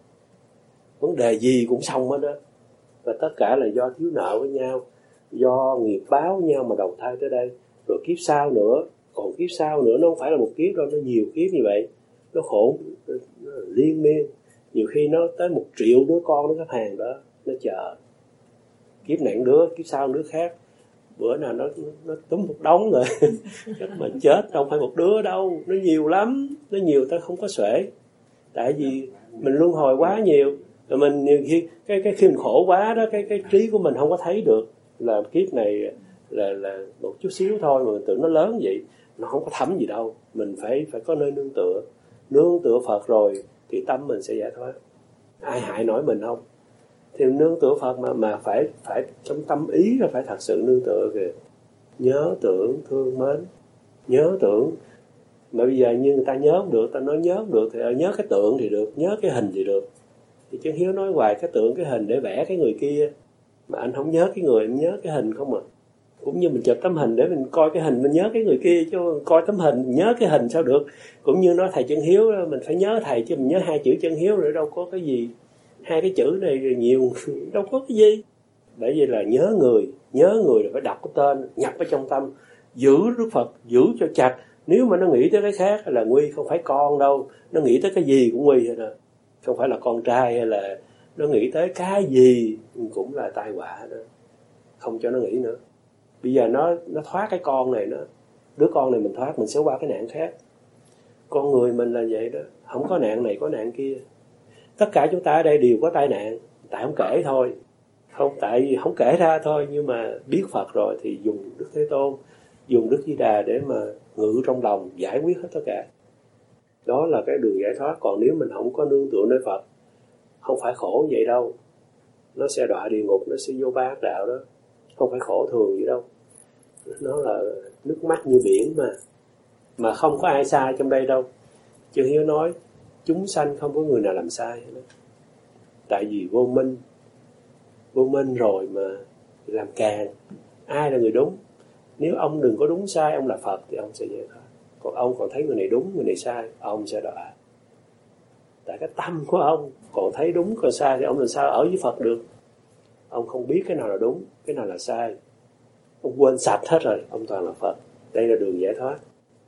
Vấn đề gì cũng xong hết đó. Và tất cả là do thiếu nợ với nhau, do nghiệp báo với nhau mà đầu thai tới đây. Rồi kiếp sau nữa, còn kiếp sau nữa, nó không phải là một kiếp đâu, nó nhiều kiếp như vậy. Nó khổ, nó liên miên. Nhiều khi nó tới một triệu đứa con, đứa khách hàng đó, nó chờ. Kiếp này đứa, kiếp sau đứa khác. Bữa nào nó, nó túm một đống rồi. Chắc mà chết, không phải một đứa đâu. Nó nhiều lắm, nó nhiều ta không có xuể. Tại vì mình luân hồi quá nhiều. Rồi mình nhiều khi, cái, cái khi mình khổ quá đó, cái, cái trí của mình không có thấy được. Là kiếp này là, là một chút xíu thôi, mà mình tưởng nó lớn vậy. Nó không có thấm gì đâu. Mình phải, phải có nơi nương tựa. Nương tựa Phật rồi thì tâm mình sẽ giải thoát. Ai hại nổi mình không? Thì nương tựa Phật mà mà phải phải trong tâm ý là phải thật sự nương tựa kìa. Nhớ tưởng thương mến, nhớ tưởng. Mà bây giờ như người ta nhớ không được, ta nói nhớ không được, thì nhớ cái tượng thì được, nhớ cái hình thì được. Thì Chân Hiếu nói hoài cái tượng cái hình để vẽ cái người kia, mà anh không nhớ cái người, anh nhớ cái hình không à. Cũng như mình chụp tấm hình để mình coi cái hình mình nhớ cái người kia, chứ coi tấm hình mình nhớ cái hình sao được. Cũng như nói thầy Chân Hiếu đó, mình phải nhớ thầy chứ mình nhớ hai chữ Chân Hiếu rồi đâu có cái gì. Hai cái chữ này nhiều đâu có cái gì. Bởi vì là nhớ người, nhớ người là phải đọc cái tên, nhập ở trong tâm, giữ Đức Phật, giữ cho chặt. Nếu mà nó nghĩ tới cái khác là nguy, không phải con đâu, nó nghĩ tới cái gì cũng nguy hết rồi. Không phải là con trai hay là nó nghĩ tới cái gì cũng là tai họa đó. Không cho nó nghĩ nữa. Bây giờ nó nó thoát cái con này nữa, đứa con này mình thoát, mình sẽ qua cái nạn khác. Con người mình là vậy đó, không có nạn này có nạn kia. Tất cả chúng ta ở đây đều có tai nạn, tại không kể thôi. Không tại vì không kể ra thôi, nhưng mà biết Phật rồi thì dùng Đức Thế Tôn, dùng Đức Di Đà để mà ngự trong lòng giải quyết hết tất cả. Đó là cái đường giải thoát. Còn nếu mình không có nương tựa nơi Phật, không phải khổ vậy đâu. Nó sẽ đọa địa ngục, nó sẽ vô ba ác đạo đó. Không phải khổ thường gì đâu. Nó là nước mắt như biển mà. Mà không có ai sai trong đây đâu. Chư Hiếu nói, chúng sanh không có người nào làm sai hết. Tại vì vô minh. Vô minh rồi mà làm càng. Ai là người đúng? Nếu ông đừng có đúng sai, ông là Phật thì ông sẽ giải thoát. Còn ông còn thấy người này đúng, người này sai, ông sẽ đọa. Tại cái tâm của ông còn thấy đúng còn sai thì ông làm sao ở với Phật được? Ông không biết cái nào là đúng, cái nào là sai. Ông quên sạch hết rồi, ông toàn là Phật. Đây là đường giải thoát.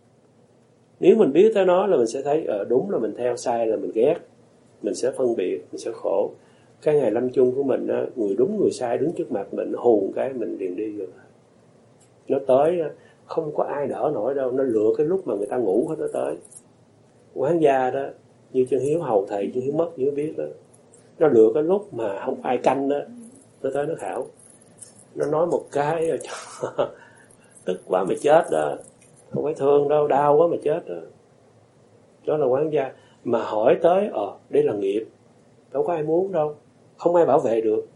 Nếu mình biết tới nó là mình sẽ thấy ờ, đúng là mình theo, sai là mình ghét. Mình sẽ phân biệt, mình sẽ khổ. Cái ngày lâm chung của mình á, người đúng người sai đứng trước mặt mình, hùn cái mình liền đi rồi. Nó tới không có ai đỡ nổi đâu, nó lựa cái lúc mà người ta ngủ hết nó tới. Quán gia đó, như Chân Hiếu hầu thầy, Chân Hiếu mất Chân Hiếu biết đó. Nó lựa cái lúc mà không ai canh đó, nó tới nó khảo. Nó nói một cái rồi tức quá mà chết đó. Không phải thương đâu, đau quá mà chết đó. Đó là quán gia. Mà hỏi tới, ờ, đây là nghiệp. Đâu có ai muốn đâu. Không ai bảo vệ được.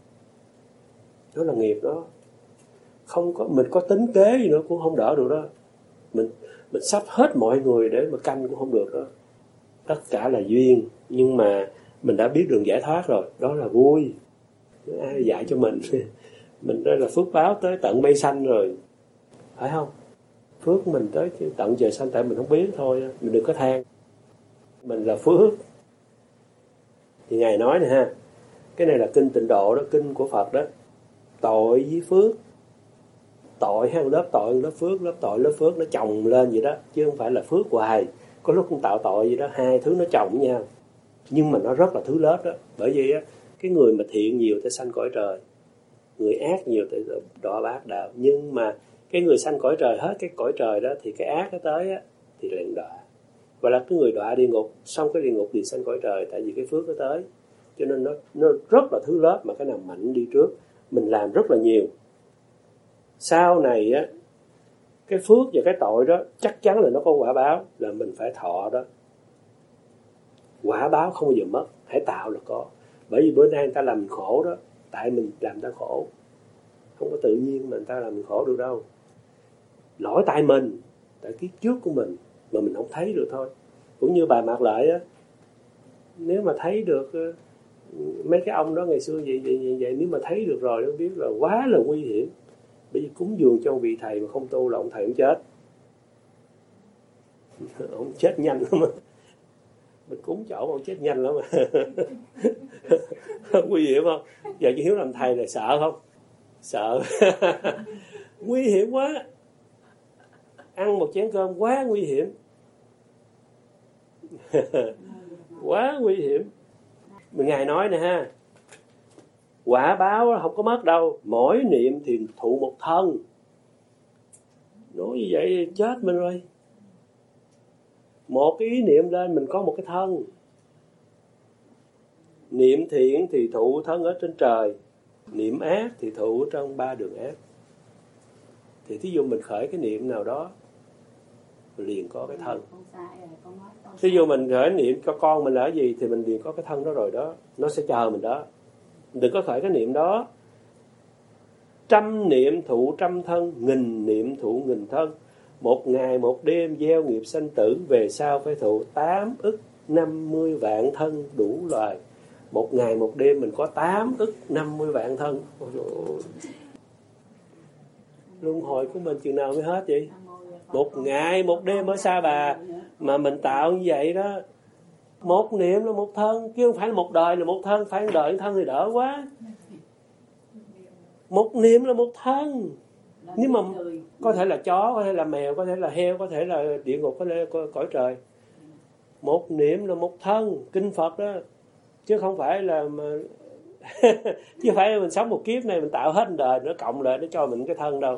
Đó là nghiệp đó. Không có, mình có tính kế gì nữa cũng không đỡ được đó. Mình, mình sắp hết mọi người để mà canh cũng không được đó. Tất cả là duyên. Nhưng mà mình đã biết đường giải thoát rồi. Đó là vui. Ai dạy cho mình. Mình đây là phước báo tới tận mây xanh rồi. Phải không? Phước mình tới tận trời xanh, tại mình không biết thôi. Mình đừng có than. Mình là phước. Thì Ngài nói nè ha. Cái này là kinh Tịnh Độ đó, kinh của Phật đó. Tội với phước. Tội hay lớp tội, lớp phước, lớp tội, lớp phước nó chồng lên vậy đó. Chứ không phải là phước hoài. Có lúc cũng tạo tội vậy đó. Hai thứ nó chồng với nhau. Nhưng mà nó rất là thứ lớp đó. Bởi vì á, cái người mà thiện nhiều tới sanh cõi trời. Người ác nhiều tới đọa bát đạo. Nhưng mà cái người sanh cõi trời hết cái cõi trời đó thì cái ác nó tới á, thì liền đọa. Và là cái người đọa địa ngục, xong cái địa ngục thì sanh cõi trời, tại vì cái phước nó tới. Cho nên nó, nó rất là thứ lớp, mà cái nào mạnh đi trước. Mình làm rất là nhiều. Sau này á, cái phước và cái tội đó chắc chắn là nó có quả báo, là mình phải thọ đó. Quả báo không bao giờ mất, hãy tạo là có. Bởi vì bữa nay người ta làm mình khổ đó, tại mình làm người ta khổ. Không có tự nhiên mà người ta làm mình khổ được đâu. Lỗi tại mình, tại kiếp trước của mình mà mình không thấy được thôi. Cũng như bà Mạc Lợi á, nếu mà thấy được mấy cái ông đó ngày xưa vậy vậy vậy, vậy nếu mà thấy được rồi nó biết là quá là nguy hiểm. Bởi vì cúng dường cho vị thầy mà không tu là ông thầy ông chết. Ông chết nhanh lắm mà. Mình cúng chỗ ông chết nhanh lắm mà. Nguy hiểm không? Giờ Chứ Hiếu làm thầy là sợ không? Sợ. Nguy hiểm quá. Ăn một chén cơm quá nguy hiểm. Quá nguy hiểm. Mình Ngài nói nè ha, quả báo không có mất đâu, mỗi niệm thì thụ một thân. Nói như vậy chết mình rồi. Một cái ý niệm lên mình có một cái thân. Niệm thiện thì thụ thân ở trên trời, niệm ác thì thụ trong ba đường ác. Thì thí dụ mình khởi cái niệm nào đó liền có cái thân. Thí dụ mình khởi niệm cho con mình là cái gì thì mình liền có cái thân đó rồi đó. Nó sẽ chờ mình đó. Đừng có khởi cái niệm đó. Trăm niệm thụ trăm thân, nghìn niệm thụ nghìn thân. Một ngày một đêm gieo nghiệp sanh tử, về sau phải thụ tám ức năm mươi vạn thân đủ loài. Một ngày một đêm mình có tám ức năm mươi vạn thân. Ôi dồi ôi. luân hồi của mình chừng nào mới hết vậy? Một ngày một đêm ở Sa Bà mà mình tạo như vậy đó. Một niệm là một thân, chứ không phải là một đời là một thân. Phải đợi thân thì đỡ quá. Một niệm là một thân. Nhưng mà có thể là chó, có thể là mèo, có thể là heo, có thể là địa ngục, có thể là cõi trời. Một niệm là một thân, kinh Phật đó. Chứ không phải là mà chứ phải là mình sống một kiếp này mình tạo hết đời nó cộng lại nó cho mình cái thân đâu.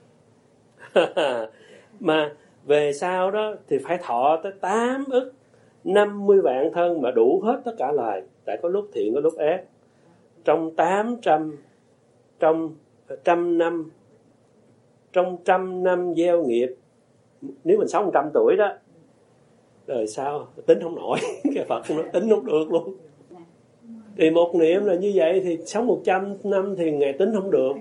Mà về sau đó thì phải thọ tới tám ức năm mươi vạn thân mà đủ hết tất cả loài. Tại có lúc thiện có lúc ác. Trong tám trăm trong trăm năm trong trăm năm gieo nghiệp, nếu mình sống một trăm tuổi đó, đời sau tính không nổi. Cái Phật nó tính không được luôn. Thì một niệm là như vậy, thì sống một trăm năm thì ngày tính không được.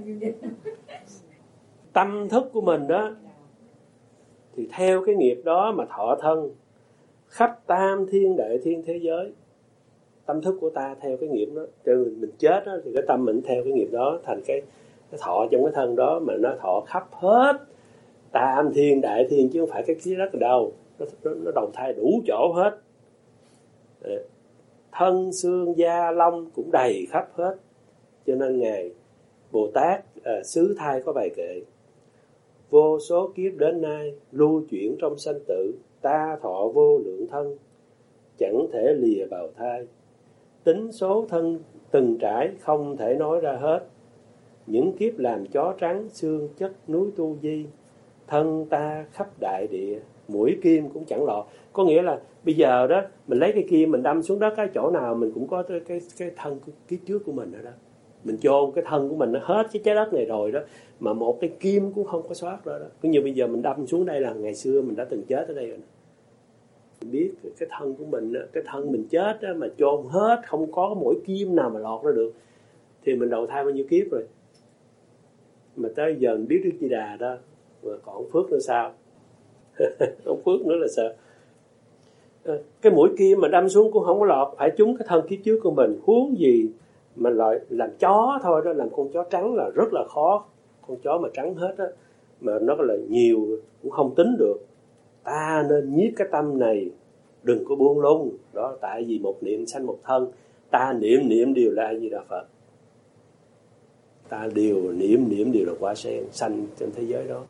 Tâm thức của mình đó thì theo cái nghiệp đó mà thọ thân khắp tam thiên đại thiên thế giới. Tâm thức của ta theo cái nghiệp đó, cho mình, mình chết đó, thì cái tâm mình theo cái nghiệp đó thành cái, cái thọ trong cái thân đó, mà nó thọ khắp hết tam thiên đại thiên, chứ không phải cái khí đất ở đâu. Nó, nó, nó đồng thai đủ chỗ hết. Đấy. Thân xương da lông cũng đầy khắp hết. Cho nên Ngài Bồ Tát à, xứ thai có bài kệ: vô số kiếp đến nay lưu chuyển trong sanh tử, ta thọ vô lượng thân, chẳng thể lìa bào thai. Tính số thân từng trải không thể nói ra hết, những kiếp làm chó trắng xương chất núi tu di. Thân ta khắp đại địa, mũi kim cũng chẳng lọt. Có nghĩa là bây giờ đó mình lấy cái kim mình đâm xuống đất, cái chỗ nào mình cũng có cái cái, cái thân kiếp trước của mình ở đó. Mình chôn cái thân của mình nó hết cái trái đất này rồi đó, mà một cái kim cũng không có soát ra đó. Cũng như bây giờ mình đâm xuống đây là ngày xưa mình đã từng chết ở đây rồi. Mình biết cái thân của mình, cái thân mình chết đó, mà chôn hết không có mỗi kim nào mà lọt ra được, thì mình đầu thai bao nhiêu kiếp rồi. Mà tới giờ mình biết Đức Di Đà đó, mà còn phước nữa sao? Không phước nữa là sợ. Cái mũi kim mà đâm xuống cũng không có lọt, phải trúng cái thân kiếp trước của mình. Huống gì mà loại làm chó thôi đó, làm con chó trắng là rất là khó. Con chó mà trắng hết á, mà nó là nhiều cũng không tính được. Ta nên nhiếp cái tâm này, đừng có buông lung. Đó, tại vì một niệm sanh một thân, ta niệm niệm đều là gì Đà Phật. Ta đều niệm niệm đều là quả sen sanh trên thế giới đó.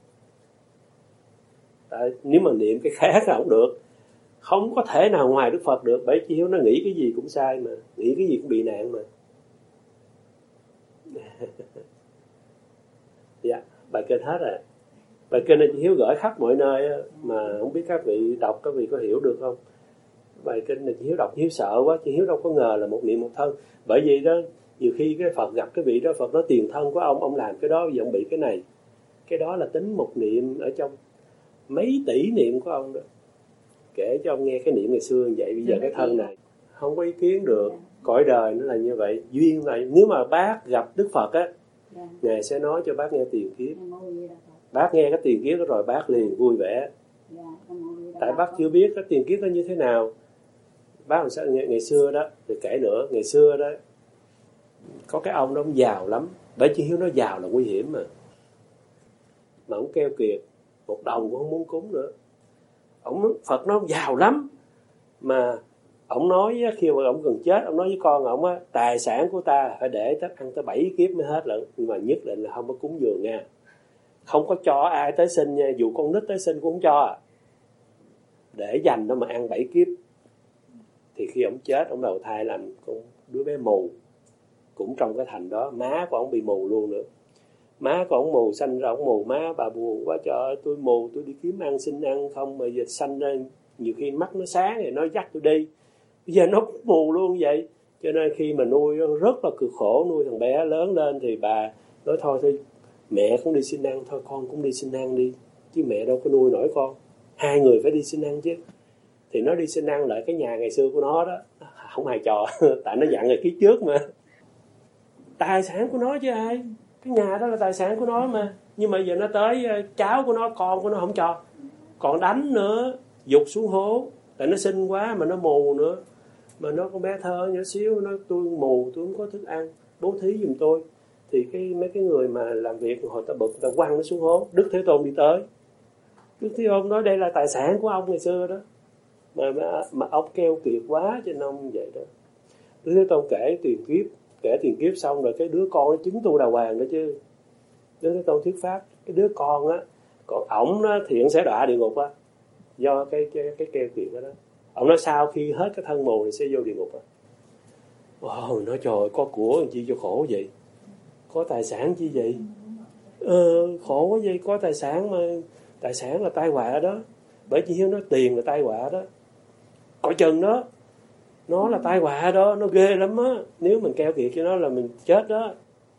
Tại nếu mà niệm cái khác là không được. Không có thể nào ngoài Đức Phật được. Bởi Hiếu nó nghĩ cái gì cũng sai mà. Nghĩ cái gì cũng bị nạn mà. Dạ, bài kinh hết rồi. Bài kinh này chị Hiếu gửi khắp mọi nơi, mà không biết các vị đọc, các vị có hiểu được không? Bài kinh này chị Hiếu đọc, chị Hiếu sợ quá. Chị Hiếu đâu có ngờ là một niệm một thân. Bởi vì đó, nhiều khi cái Phật gặp cái vị đó, Phật nói tiền thân của ông, ông làm cái đó, vì ông bị cái này. Cái đó là tính một niệm ở trong mấy tỷ niệm của ông đó. Kể cho ông nghe cái niệm ngày xưa như vậy, bây giờ cái thân này không có ý kiến được. Cõi đời nó là như vậy, duyên này. Nếu mà bác gặp Đức Phật á, Ngài sẽ nói cho bác nghe tiền kiếp. Bác nghe cái tiền kiếp đó rồi bác liền vui vẻ. Tại bác chưa biết cái tiền kiếp nó như thế nào. Bác làm sao ngày, ngày xưa đó, thì kể nữa, ngày xưa đó có cái ông đó ông giàu lắm. Bởi chỉ Hiếu nói giàu là nguy hiểm mà. Mà ông keo kiệt, một đồng cũng không muốn cúng nữa. Ông Phật nói ông giàu lắm. Mà ông nói khi mà ông gần chết, ông nói với con ông á, tài sản của ta phải để tới ăn tới bảy kiếp mới hết lận, nhưng mà nhất định là không có cúng dường nha. Không có cho ai tới sinh nha, dù con nít tới sinh cũng không cho. Để dành đó mà ăn bảy kiếp. Thì khi ông chết, ông đầu thai làm con đứa bé mù. Cũng trong cái thành đó, má của ông bị mù luôn nữa. Má của ông mù, sanh ra ông mù, má bà buồn quá, trời ơi tôi mù, tôi đi kiếm ăn xin ăn không, mà giờ sanh ra nhiều khi mắt nó sáng thì nó dắt tôi đi. Bây giờ nó cũng mù luôn vậy. Cho nên khi mà nuôi nó rất là cực khổ, nuôi thằng bé lớn lên thì bà nói thôi thôi mẹ cũng đi xin ăn, thôi con cũng đi xin ăn đi, chứ mẹ đâu có nuôi nổi con, hai người phải đi xin ăn chứ. Thì nó đi xin ăn lại cái nhà ngày xưa của nó đó, không hài trò. Tại nó dặn rồi kiếp trước mà, tài sản của nó chứ ai, cái nhà đó là tài sản của nó mà. Nhưng mà giờ nó tới cháu của nó, con của nó không cho, còn đánh nữa, dục xuống hố. Tại nó xinh quá mà nó mù nữa. Mà nó con bé thơ nhỏ xíu, nó tôi mù, tôi không có thức ăn, bố thí giùm tôi. thì cái mấy cái người mà làm việc hồi ta bực, ta quăng nó xuống hố. Đức Thế Tôn đi tới, Đức Thế Tôn nói đây là tài sản của ông ngày xưa đó, mà mà, mà ông keo kiệt quá cho nên ông vậy đó. Đức Thế Tôn kể tiền kiếp, kể tiền kiếp xong rồi cái đứa con nó chứng tu đàng hoàng đó chứ. Đức Thế Tôn thuyết pháp, cái đứa con á, còn ổng á thì ổng sẽ đọa địa ngục á, do cái cái cái keo kiệt đó đó. Ổng nói sau khi hết cái thân mù thì sẽ vô địa ngục á. Wow, nói trời, có của làm chi cho khổ vậy, có tài sản chi vậy, ờ, khổ quá vậy, có tài sản mà tài sản là tai họa đó. Bởi vì Hiếu nói tiền là tai họa đó, coi chừng đó, nó là tai họa đó, nó ghê lắm á. Nếu mình keo kiệt cho nó là mình chết đó.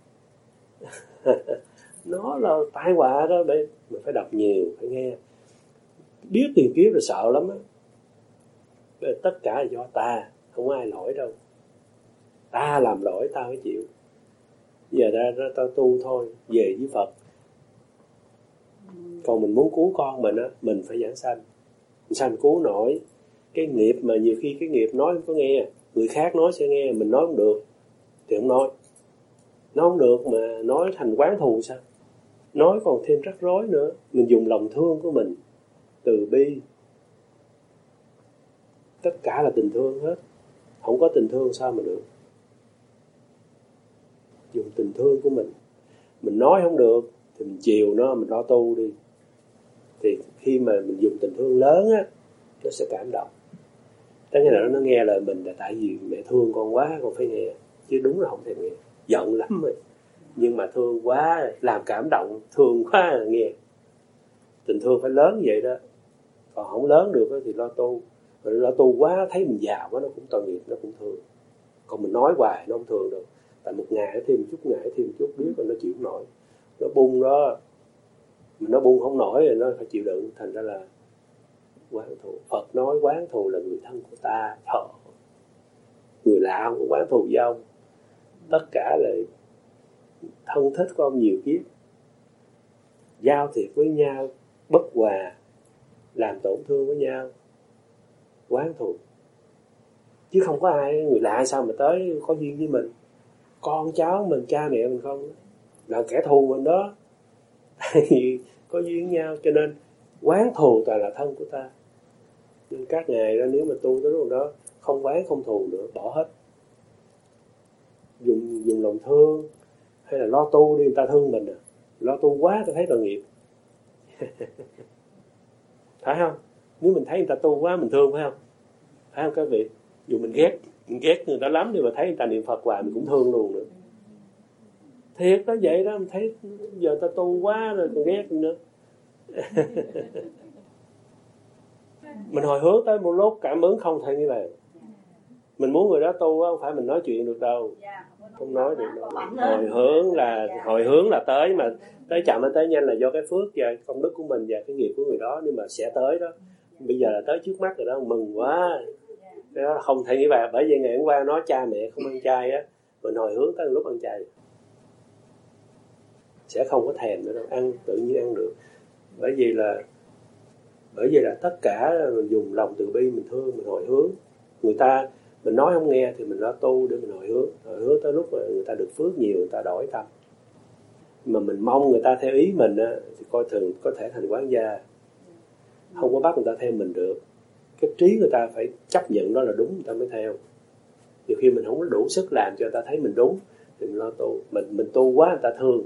Nó là tai họa đó. Để mình phải đọc nhiều, phải nghe. Biết tiền kiếp là sợ lắm á. Tất cả là do ta, không ai lỗi đâu. Ta làm lỗi ta phải chịu. Giờ ra, ra tao tu thôi, về với Phật. Còn mình muốn cứu con mình á, mình phải giảng sanh. Sanh cứu nổi. Cái nghiệp mà nhiều khi cái nghiệp nói không có nghe, người khác nói sẽ nghe, mình nói không được thì không nói. Nói không được mà nói thành oán thù sao? Nói còn thêm rắc rối nữa. Mình dùng lòng thương của mình, từ bi, tất cả là tình thương hết. Không có tình thương sao mà được? Dùng tình thương của mình. Mình nói không được thì mình chiều nó, mình lo tu đi. Thì khi mà mình dùng tình thương lớn á, nó sẽ cảm động. Tới ngày nào nó nghe lời mình là tại vì mẹ thương con quá, con phải nghe. Chứ đúng là không thèm nghe, giận lắm rồi. Nhưng mà thương quá, làm cảm động, thương quá là nghe. Tình thương phải lớn vậy đó. Còn không lớn được thì lo tu. Rồi lo tu quá, thấy mình già quá, nó cũng tội nghiệp, nó cũng thương. Còn mình nói hoài, nó không thương đâu. Tại một ngày thêm chút, ngày thêm chút, biết rồi nó chịu không nổi. Nó bung đó, mình nó bung không nổi rồi nó phải chịu đựng. Thành ra là quán thù. Phật nói quán thù là người thân của ta. Trời, người lạ không có quán thù với ông. Tất cả là thân thích của ông nhiều kiếp. Giao thiệp với nhau, bất hòa, làm tổn thương với nhau, quán thù. Chứ không có ai, người lạ sao mà tới có duyên với mình. Con cháu mình, cha mẹ mình không, là kẻ thù mình đó. Có duyên với nhau, cho nên quán thù toàn là thân của ta. Nên các ngài đó, nếu mà tu tới lúc đó không quán không thù nữa, bỏ hết. Dùng, dùng lòng thương. Hay là lo tu đi, người ta thương mình à. Lo tu quá ta thấy tội nghiệp. Phải không? Nếu mình thấy người ta tu quá mình thương phải không? Phải không các vị? Dù mình ghét, mình ghét người ta lắm, nhưng mà thấy người ta niệm Phật hoài mình cũng thương luôn nữa. Thiệt đó vậy đó, mình thấy giờ ta tu quá rồi còn ghét nữa. Mình hồi hướng tới một lúc cảm ứng không thể như vậy. Mình muốn người đó tu không phải mình nói chuyện được đâu. Không nói được đâu. Hồi hướng là hồi hướng là tới, mà tới chậm hay tới nhanh là do cái phước và công đức của mình và cái nghiệp của người đó, nhưng mà sẽ tới đó. Bây giờ là tới trước mắt rồi đó, mừng quá. Cái đó là không thể nghĩ vậy. Bởi vì ngày hôm qua nói cha mẹ không ăn chay á, mình hồi hướng tới lúc ăn chay sẽ không có thèm nữa đâu, ăn tự nhiên ăn được. Bởi vì là bởi vì là tất cả mình dùng lòng từ bi, mình thương, mình hồi hướng. Người ta mình nói không nghe thì mình lo tu để mình hồi hướng, hồi hướng tới lúc mà người ta được phước nhiều, người ta đổi tâm. Mà mình mong người ta theo ý mình á, thì coi thường có thể thành quán gia. Không có bắt người ta theo mình được. Cái trí người ta phải chấp nhận đó là đúng, người ta mới theo. Nhiều khi mình không có đủ sức làm cho người ta thấy mình đúng thì mình lo tu. Mình mình tu quá người ta thương.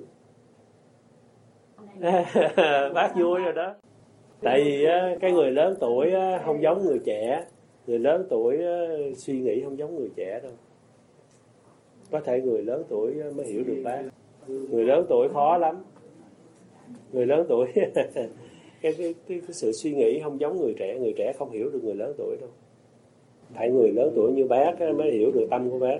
Bác vui rồi đó. Tại vì á, cái người lớn tuổi á, không giống người trẻ. Người lớn tuổi á, suy nghĩ không giống người trẻ đâu. Có thể người lớn tuổi mới hiểu được bác. Người lớn tuổi khó lắm. Người lớn tuổi cái, cái, cái, cái sự suy nghĩ không giống người trẻ. Người trẻ không hiểu được người lớn tuổi đâu. Phải người lớn tuổi như bác á, mới hiểu được tâm của bác.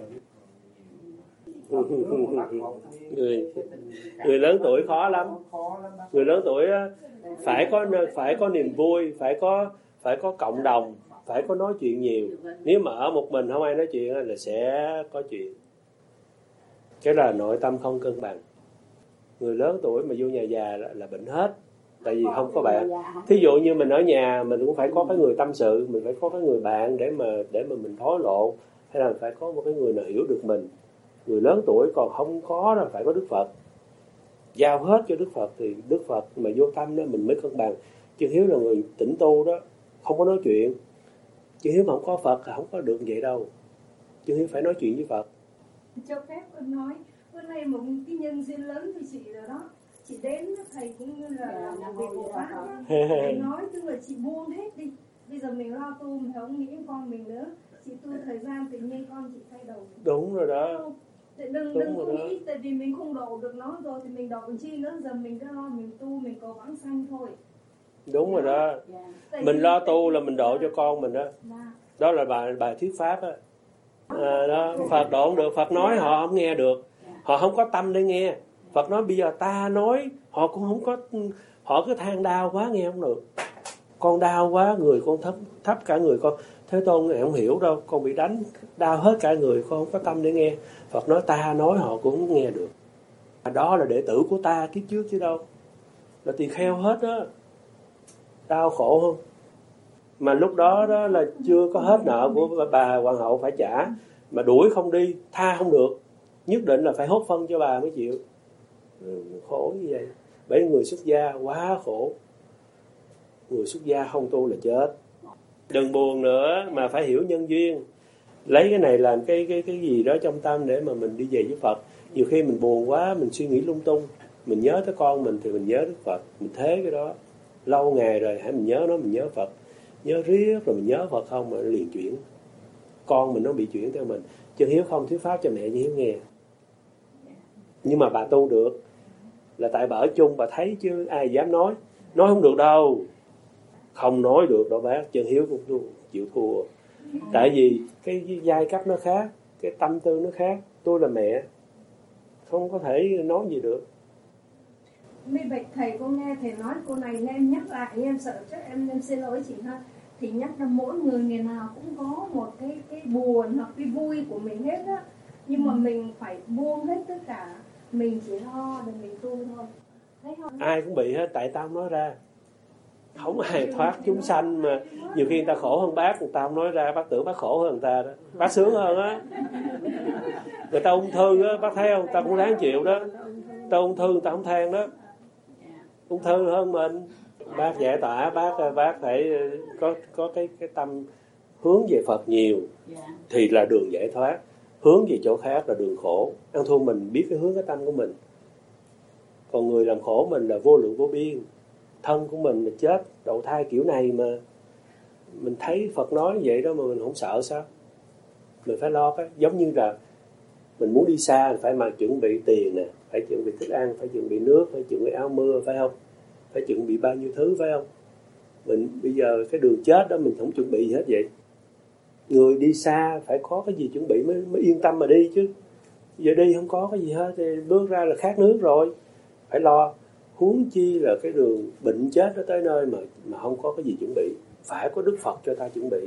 người, người lớn tuổi khó lắm. Người lớn tuổi á, phải có phải có niềm vui, phải có phải có cộng đồng, phải có nói chuyện nhiều. Nếu mà ở một mình không ai nói chuyện là sẽ có chuyện. Cái là nội tâm không cân bằng. Người lớn tuổi mà vô nhà già là, là bệnh hết. Tại vì không có bạn. Thí dụ như mình ở nhà mình cũng phải có cái người tâm sự, mình phải có cái người bạn để mà để mà mình thối lộ, hay là phải có một cái người nào hiểu được mình. Người lớn tuổi còn không có là phải có Đức Phật, giao hết cho Đức Phật thì Đức Phật mà vô tâm đó mình mới cân bằng. Chứ Hiếu là người tĩnh tu đó, không có nói chuyện. Chứ Hiếu mà không có Phật là không có được vậy đâu. Chứ Hiếu phải nói chuyện với Phật. Cho phép con nói, bữa nay một cái nhân duyên lớn cho chị rồi đó. Chị đến thầy cũng như là làm việc của Pháp. Thầy nói tức là chị buông hết đi. Bây giờ mình lo tu, mình không nghĩ con mình nữa. Chị tu thời gian tự nhiên con chị thay đổi. Đúng rồi đó. Đừng, đừng có nghĩ tại vì mình không độ được nó rồi thì mình độ còn chi nữa. Giờ mình cứ lo mình tu, mình cầu vãng sanh thôi. Đúng rồi đó. Mình lo tu là mình độ cho con mình đó. Đó là bài, bài thuyết Pháp á. À, đó, Phật độ không được, Phật nói họ không nghe được. Họ không có tâm để nghe. Phật nói bây giờ ta nói, họ cũng không có, họ cứ than đau quá nghe không được. Con đau quá, người con thấp, thấp cả người con. Thế Tôn này không hiểu đâu, con bị đánh, đau hết cả người, con không có tâm để nghe. Phật nói ta nói họ cũng không nghe được. Đó là đệ tử của ta kiếp trước chứ đâu. Là tỳ kheo hết đó. Đau khổ không? Mà lúc đó đó là chưa có hết nợ của bà hoàng hậu phải trả. Mà đuổi không đi, tha không được. Nhất định là phải hốt phân cho bà mới chịu. Khổ như vậy. Bởi người xuất gia quá khổ. Người xuất gia không tu là chết. Đừng buồn nữa mà phải hiểu nhân duyên. Lấy cái này làm cái cái cái gì đó trong tâm để mà mình đi về với Phật. Nhiều khi mình buồn quá, mình suy nghĩ lung tung, mình nhớ tới con mình thì mình nhớ Đức Phật, mình thế cái đó. Lâu ngày rồi hãy mình nhớ nó, mình nhớ Phật. Nhớ riết rồi mình nhớ Phật không mà nó liền chuyển. Con mình nó bị chuyển theo mình. Chứ Hiếu không thuyết Pháp cho mẹ cho Hiếu nghe. Nhưng mà bà tu được là tại bà ở chung bà thấy chứ ai dám nói. Nói không được đâu. Không nói được đâu bác. Chứ Hiếu cũng chịu thua. Tại vì cái giai cấp nó khác, cái tâm tư nó khác. Tôi là mẹ, không có thể nói gì được. Mấy bạch thầy cô nghe thầy nói cô này nên em nhắc lại, em sợ chắc em em xin lỗi chị ha. Thì nhắc là mỗi người ngày nào cũng có một cái cái buồn hoặc cái vui của mình hết á. Nhưng mà mình phải buông hết tất cả, mình chỉ lo để mình tu thôi. Thấy không? Ai cũng bị hết, tại tao nói ra. Không ai thoát chúng sanh mà. Nhiều khi người ta khổ hơn bác, người ta không nói ra, bác tưởng bác khổ hơn người ta đó. Bác sướng hơn á. Người ta ung thư á, bác thấy không? Người ta cũng đáng chịu đó. Người ta ung thư người ta không than đó. Ung thư hơn mình. Bác giải tỏa, bác bác phải có có cái cái tâm hướng về Phật nhiều thì là đường giải thoát. Hướng về chỗ khác là đường khổ. Ăn thua mình biết cái hướng cái tâm của mình. Còn người làm khổ mình là vô lượng vô biên. Thân của mình là chết, đầu thai kiểu này mà. Mình thấy Phật nói vậy đó mà mình không sợ sao? Mình phải lo cái giống như là mình muốn đi xa phải mà chuẩn bị tiền nè, phải chuẩn bị thức ăn, phải chuẩn bị nước, phải chuẩn bị áo mưa, phải không? Phải chuẩn bị bao nhiêu thứ, phải không? Mình bây giờ cái đường chết đó mình không chuẩn bị gì hết vậy. Người đi xa phải có cái gì chuẩn bị mới, mới yên tâm mà đi chứ. Giờ đi không có cái gì hết thì bước ra là khát nước rồi. Phải lo. Huống chi là cái đường bệnh chết nó tới nơi mà mà không có cái gì chuẩn bị. Phải có Đức Phật cho ta chuẩn bị.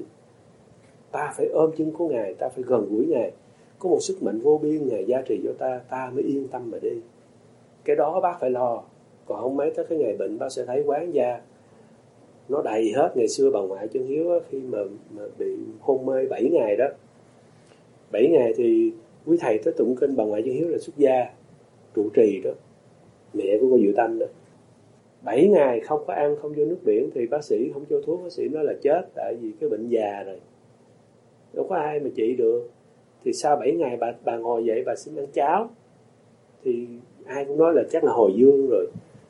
Ta phải ôm chân của Ngài, ta phải gần gũi Ngài. Có một sức mạnh vô biên Ngài gia trì cho ta, ta mới yên tâm mà đi. Cái đó bác phải lo. Còn không mấy tới cái ngày bệnh bác sẽ thấy quán da nó đầy hết. Ngày xưa bà ngoại Chân Hiếu á, khi mà, mà bị hôn mê bảy ngày đó, bảy ngày thì quý thầy tới tụng kinh, bà ngoại Chân Hiếu là xuất gia trụ trì đó, mẹ của cô Diệu Tâm đó. Bảy ngày không có ăn, không vô nước biển thì bác sĩ không cho thuốc, bác sĩ nói là chết tại vì cái bệnh già rồi, đâu có ai mà trị được. Thì sau bảy ngày bà, bà ngồi dậy bà xin ăn cháo, thì ai cũng nói là chắc là hồi dương rồi.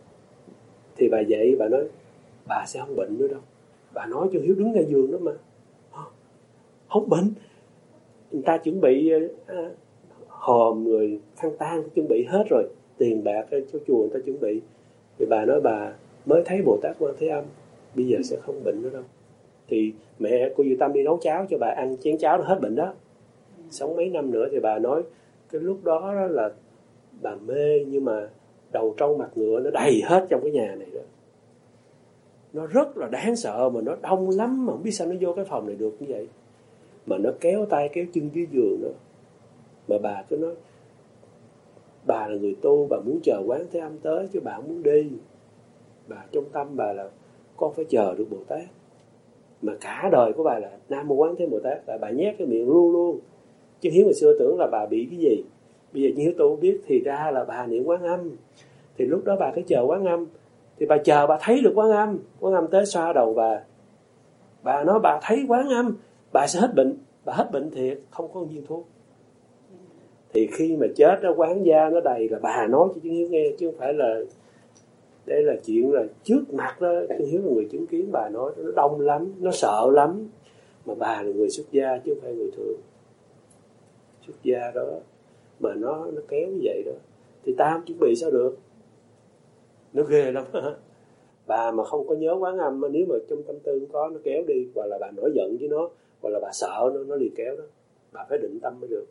Thì bà dậy bà nói bà sẽ không bệnh nữa đâu. Bà nói cho Hiếu đứng ngay giường đó mà không bệnh. Người ta chuẩn bị à, hòm người khăn tang chuẩn bị hết rồi, tiền bạc cho chùa người ta chuẩn bị. Thì bà nói bà mới thấy Bồ Tát Quan Thế Âm, bây giờ sẽ không bệnh nữa đâu. Thì mẹ cô Diệu Tâm đi nấu cháo cho bà ăn chén cháo đó hết bệnh đó. Sống mấy năm nữa thì bà nói cái lúc đó, đó là bà mê nhưng mà đầu trâu mặt ngựa nó đầy hết trong cái nhà này đó. Nó rất là đáng sợ mà nó đông lắm mà không biết sao nó vô cái phòng này được như vậy. Mà nó kéo tay kéo chân dưới giường nữa. Mà bà cứ nói bà là người tu, bà muốn chờ Quán Thế Âm tới chứ bà không muốn đi. Bà trong tâm bà là con phải chờ được Bồ Tát. Mà cả đời của bà là Nam Mô Quán Thế Bồ Tát. Là bà nhét cái miệng luôn luôn. Chứ Hiếu ngày xưa tưởng là bà bị cái gì. Bây giờ Hiếu tu biết thì ra là bà niệm Quán Âm. Thì lúc đó bà cứ chờ Quán Âm. Thì bà chờ bà thấy được Quán Âm. Quán Âm tới xoa đầu bà. Bà nói bà thấy Quán Âm, bà sẽ hết bệnh. Bà hết bệnh thiệt, không có viên thuốc. Thì khi mà chết đó, quán gia nó đầy là bà nói cho Chân Hiếu nghe, chứ không phải là đây là chuyện là trước mặt đó. Chân Hiếu là người chứng kiến, bà nói nó đông lắm, nó sợ lắm. Mà bà là người xuất gia chứ không phải người thường. Xuất gia đó mà nó nó kéo như vậy đó thì ta không chuẩn bị sao được. Nó ghê lắm. Bà mà không có nhớ Quán Âm, nếu mà trong tâm tư có nó kéo đi, hoặc là bà nổi giận với nó, hoặc là bà sợ nó nó liền kéo đó. Bà phải định tâm mới được.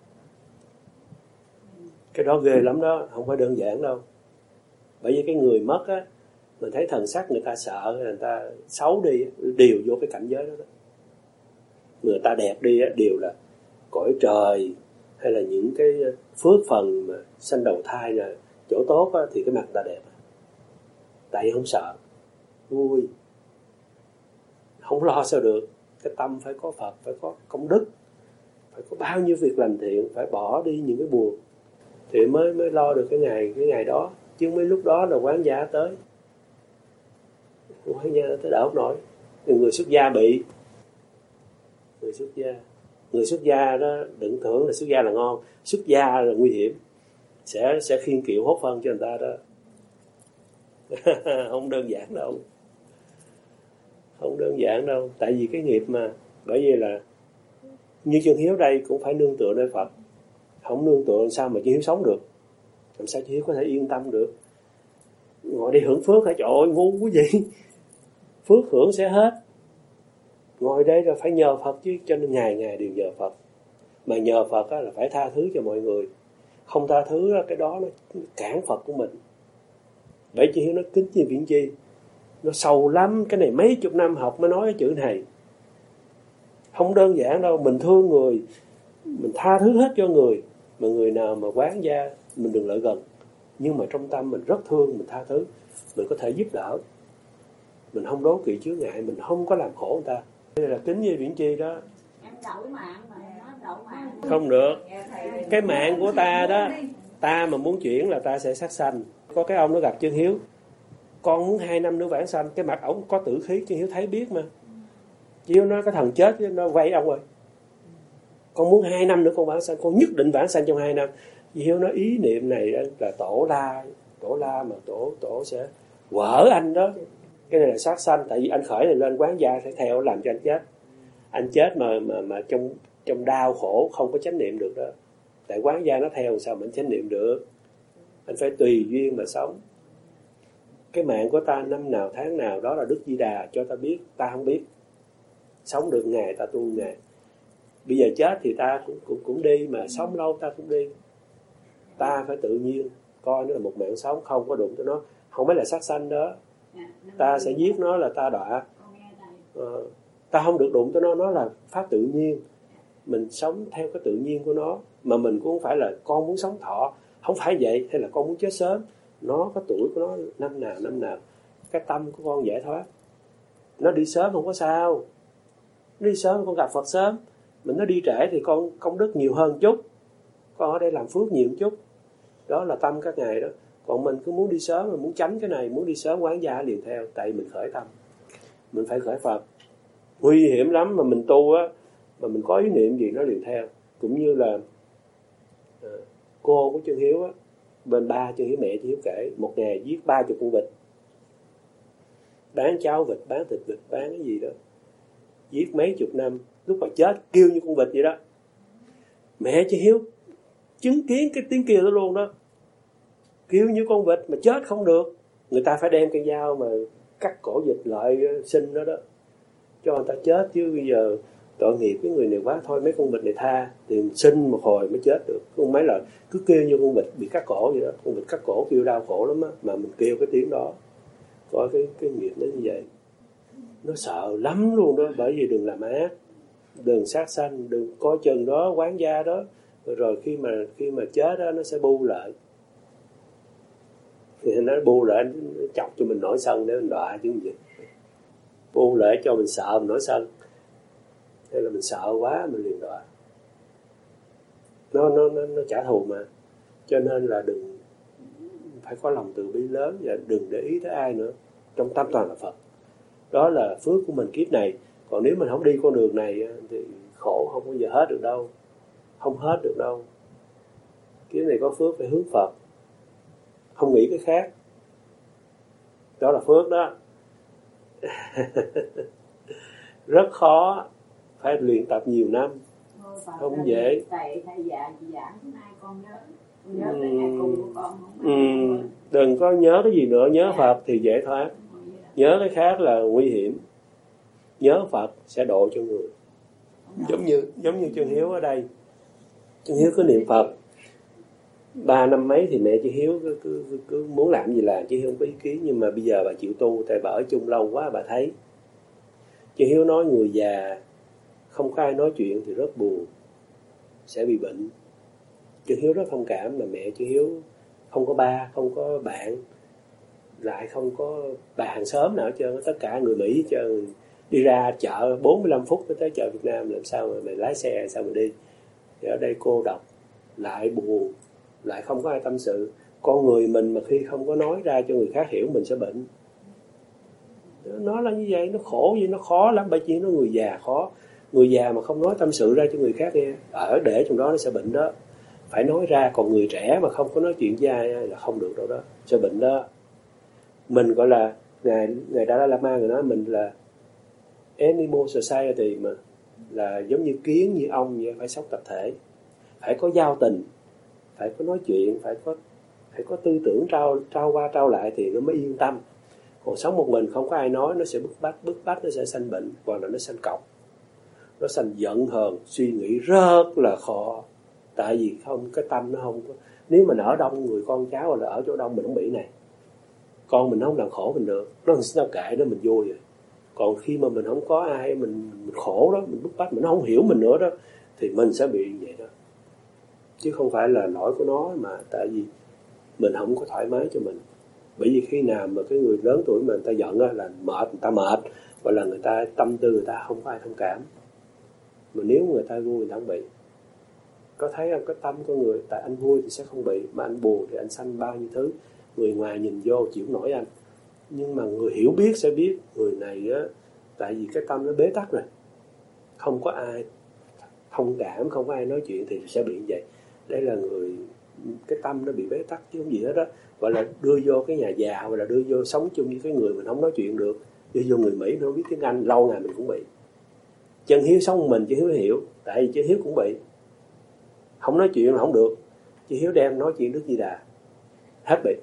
Cái đó ghê lắm đó, không phải đơn giản đâu. Bởi vì cái người mất á, mình thấy thần sắc người ta sợ, người ta xấu đi, đều vô cái cảnh giới đó, đó. Người ta đẹp đi á, đều là cõi trời hay là những cái phước phần mà sanh đầu thai là chỗ tốt á, thì cái mặt ta đẹp. Tại vì không sợ, vui, không lo sao được. Cái tâm phải có Phật, phải có công đức, phải có bao nhiêu việc lành thiện, phải bỏ đi những cái buồn thì mới mới lo được cái ngày cái ngày đó. Chứ mấy lúc đó là quán gia tới, quán gia tới đỡ không nổi. Người xuất gia bị, người xuất gia người xuất gia đó đừng tưởng là xuất gia là ngon, xuất gia là nguy hiểm, sẽ sẽ khiêng kiệu hốt phân cho người ta đó. Không đơn giản đâu, không đơn giản đâu. Tại vì cái nghiệp mà, bởi vì là như Chân Hiếu đây cũng phải nương tựa nơi Phật. Không nương tựa làm sao mà Chân Hiếu sống được, làm sao Chân Hiếu có thể yên tâm được. Ngồi đi hưởng phước hả? Trời ơi ngu quá gì. Phước hưởng sẽ hết. Ngồi đây là phải nhờ Phật chứ, cho nên ngày ngày đều nhờ Phật. Mà nhờ Phật á, là phải tha thứ cho mọi người. Không tha thứ á, cái đó nó cản Phật của mình. Bởi Chân Hiếu nó kính như Viễn Chi, nó sâu lắm. Cái này mấy chục năm học mới nói cái chữ này. Không đơn giản đâu. Mình thương người, mình tha thứ hết cho người. Mà người nào mà quán gia mình đừng lại gần, nhưng mà trong tâm mình rất thương, mình tha thứ, mình có thể giúp đỡ, mình không đố kỵ chướng ngại, mình không có làm khổ người ta. Đây là kính như Viễn Chi đó. Em đổi mạng mà, nó đổi mạng. Không được. Cái mạng của ta đó, ta mà muốn chuyển là ta sẽ sát sanh. Có cái ông nó gặp Chân Hiếu, con muốn hai năm nữa vãng sanh. Cái mặt ổng có tử khí, Chân Hiếu thấy biết mà. Chân Hiếu nói cái thằng chết nó quay ông rồi, con muốn hai năm nữa con vãng sanh, con nhất định vãng sanh trong hai năm. Chân Hiếu nói ý niệm này là tổ la, tổ la mà tổ tổ sẽ quở anh đó. Cái này là sát sanh, tại vì anh khởi này lên quán gia sẽ theo làm cho anh chết. Anh chết mà mà mà trong trong đau khổ không có chánh niệm được đó. Tại quán gia nó theo sao mà anh chánh niệm được. Anh phải tùy duyên mà sống. Cái mạng của ta năm nào tháng nào đó là Đức Di Đà cho ta biết, ta không biết. Sống được ngày ta tu ngày. Bây giờ chết thì ta cũng cũng cũng đi, mà sống lâu ta cũng đi. Ta phải tự nhiên coi nó là một mạng sống, không có đụng tới nó. Không phải là sát sanh đó. Ta sẽ giết nó là ta đọa. Ờ, ta không được đụng tới nó, nó là pháp tự nhiên. Mình sống theo cái tự nhiên của nó. Mà mình cũng không phải là con muốn sống thọ, không phải vậy, hay là con muốn chết sớm. Nó có tuổi của nó năm nào năm nào. Cái tâm của con giải thoát. Nó đi sớm không có sao. Nó đi sớm con gặp Phật sớm. Mình nó đi trễ thì con công đức nhiều hơn chút. Con ở đây làm phước nhiều chút. Đó là tâm các ngài đó. Còn mình cứ muốn đi sớm, mình muốn tránh cái này, muốn đi sớm quán gia liền theo. Tại mình khởi tâm, mình phải khởi Phật. Nguy hiểm lắm mà mình tu á, mà mình có ý niệm gì nó liền theo. Cũng như là à, cô của Chân Hiếu á, bên ba Chân Hiếu, mẹ Chân Hiếu kể, một ngày giết ba chục con vịt, bán cháo vịt, bán thịt vịt, bán cái gì đó, giết mấy chục năm. Lúc mà chết kêu như con vịt vậy đó. Mẹ Chân Hiếu chứng kiến cái tiếng kêu đó luôn đó, kêu như con vịt mà chết không được. Người ta phải đem cây dao mà cắt cổ vịt lại sinh đó đó, cho người ta chết. Chứ bây giờ tội nghiệp cái người này quá, thôi mấy con vịt này tha thì sinh một hồi mới chết được. Không mấy là cứ kêu như con vịt bị cắt cổ vậy đó. Con vịt cắt cổ kêu đau khổ lắm á, mà mình kêu cái tiếng đó. Coi cái, cái nghiệp nó như vậy, nó sợ lắm luôn đó. Bởi vì đừng làm ác, đừng sát sanh, đừng coi chừng đó, quán gia đó. Rồi, rồi khi mà khi mà chết đó, nó sẽ bu lại. Thì nó bu lại, nó chọc cho mình nổi sân để mình đọa chứ gì. Bu lại cho mình sợ mình nổi sân, hay là mình sợ quá mình liền đọa. nó nó nó, nó trả thù mà. Cho nên là đừng phải có lòng từ bi lớn và đừng để ý tới ai nữa, trong tâm toàn là Phật. Đó là phước của mình kiếp này. Còn nếu mình không đi con đường này thì khổ không bao giờ hết được đâu, không hết được đâu. Kiếp này có phước phải hướng Phật, không nghĩ cái khác. Đó là phước đó. Rất khó, phải luyện tập nhiều năm, không dễ. Thầy thầy già chị giảng hôm nay con nhớ, con nhớ tới ngày cùng của con không? Ừ, đừng có nhớ cái gì nữa, nhớ Phật thì dễ thoát. Nhớ cái khác là nguy hiểm. Nhớ Phật sẽ độ cho người. Giống như giống như Trân Hiếu ở đây. Trân Hiếu cứ niệm Phật. Ba năm mấy thì mẹ chị Hiếu cứ, cứ, cứ, cứ muốn làm gì làm, chị Hiếu không có ý kiến. Nhưng mà bây giờ bà chịu tu, tại bà ở chung lâu quá bà thấy. Chị Hiếu nói người già không có ai nói chuyện thì rất buồn, sẽ bị bệnh. Chị Hiếu rất thông cảm, mà mẹ chị Hiếu không có ba, không có bạn, lại không có bà hàng xóm nào hết trơn. Tất cả người Mỹ hết trơn. Đi ra chợ bốn mươi lăm phút mới tới chợ Việt Nam, làm sao mà mày lái xe sao mà đi. Thì ở đây cô độc, lại buồn, lại không có ai tâm sự. Con người mình mà khi không có nói ra cho người khác hiểu mình sẽ bệnh. Nó là như vậy, nó khổ vậy, nó khó lắm. Bởi vì nó người già khó. Người già mà không nói tâm sự ra cho người khác nghe, ở để trong đó nó sẽ bệnh đó. Phải nói ra. Còn người trẻ mà không có nói chuyện với ai là không được đâu đó, sẽ bệnh đó. Mình gọi là Ngài, Ngài Dalai Lama người nói mình là Animal Society, mà là giống như kiến, như ong vậy, phải sống tập thể, phải có giao tình, phải có nói chuyện, phải có phải có tư tưởng trao trao qua trao lại thì nó mới yên tâm. Còn sống một mình không có ai nói, nó sẽ bức bách, bức bách nó sẽ sanh bệnh, hoặc là nó sanh cọc, nó sanh giận hờn, suy nghĩ rất là khó. Tại vì không, cái tâm nó không có. Nếu mình ở đông người con cháu, hoặc là ở chỗ đông mình không bị này, con mình không làm khổ mình được, nó sao kệ đó, mình vui rồi. Còn khi mà mình không có ai, mình, mình khổ đó, mình bức bách, mình không hiểu mình nữa đó, thì mình sẽ bị như vậy đó. Chứ không phải là lỗi của nó, mà tại vì mình không có thoải mái cho mình. Bởi vì khi nào mà cái người lớn tuổi mà người ta giận á, là mệt, người ta mệt, hoặc là người ta tâm tư người ta không có ai thông cảm. Mà nếu người ta vui người ta không bị. Có thấy không, cái tâm con người, tại anh vui thì sẽ không bị, mà anh buồn thì anh sanh bao nhiêu thứ. Người ngoài nhìn vô chịu nổi anh, nhưng mà người hiểu biết sẽ biết người này á, tại vì cái tâm nó bế tắc rồi, không có ai thông cảm, không có ai nói chuyện thì sẽ bị như vậy. Đây là người cái tâm nó bị bế tắc chứ không gì hết đó. Gọi là đưa vô cái nhà già, hoặc là đưa vô sống chung với cái người mình không nói chuyện được, đưa vô người Mỹ nó không biết tiếng Anh, lâu ngày mình cũng bị. Trân Hiếu sống một mình chứ Hiếu hiểu, tại vì chứ Hiếu cũng bị, không nói chuyện là không được. Chứ Hiếu đem nói chuyện Đức Di Đà hết bị.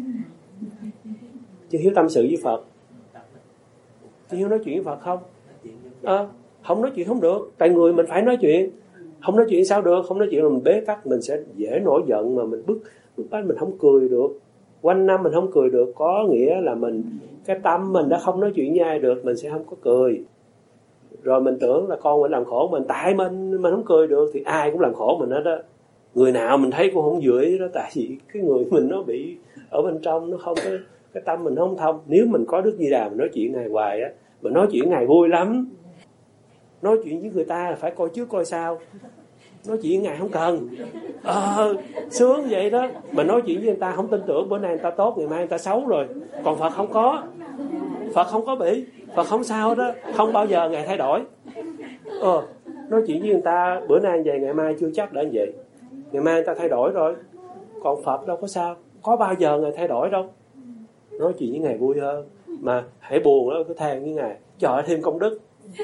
Chứ Hiếu tâm sự với Phật, chứ Hiếu nói chuyện với Phật không à, không nói chuyện không được. Tại người mình phải nói chuyện, không nói chuyện sao được. Không nói chuyện là mình bế tắc, mình sẽ dễ nổi giận, mà mình bức bức bách, mình không cười được. Quanh năm mình không cười được, có nghĩa là mình, cái tâm mình đã không nói chuyện với ai được, mình sẽ không có cười. Rồi mình tưởng là con mình làm khổ mình, tại mình mình không cười được thì ai cũng làm khổ mình hết đó. Người nào mình thấy cũng không vừa ý đó, tại vì cái người mình nó bị ở bên trong, nó không có, cái tâm mình không thông. Nếu mình có Đức Di Đà mình nói chuyện Ngài hoài á, mình nói chuyện Ngài vui lắm. Nói chuyện với người ta là phải coi trước coi sau. Nói chuyện Ngài không cần. Ờ, sướng vậy đó. Mà nói chuyện với người ta không tin tưởng, bữa nay người ta tốt, ngày mai người ta xấu rồi. Còn Phật không có. Phật không có bị. Phật không sao đó. Không bao giờ Ngài thay đổi. Ờ, nói chuyện với người ta, bữa nay vậy, ngày mai chưa chắc đã như vậy. Ngày mai người ta thay đổi rồi. Còn Phật đâu có sao. Có bao giờ Ngài thay đổi đâu. Nói chuyện với Ngài vui hơn. Mà hãy buồn đó, cứ than với Ngài. Trời, thêm công đức,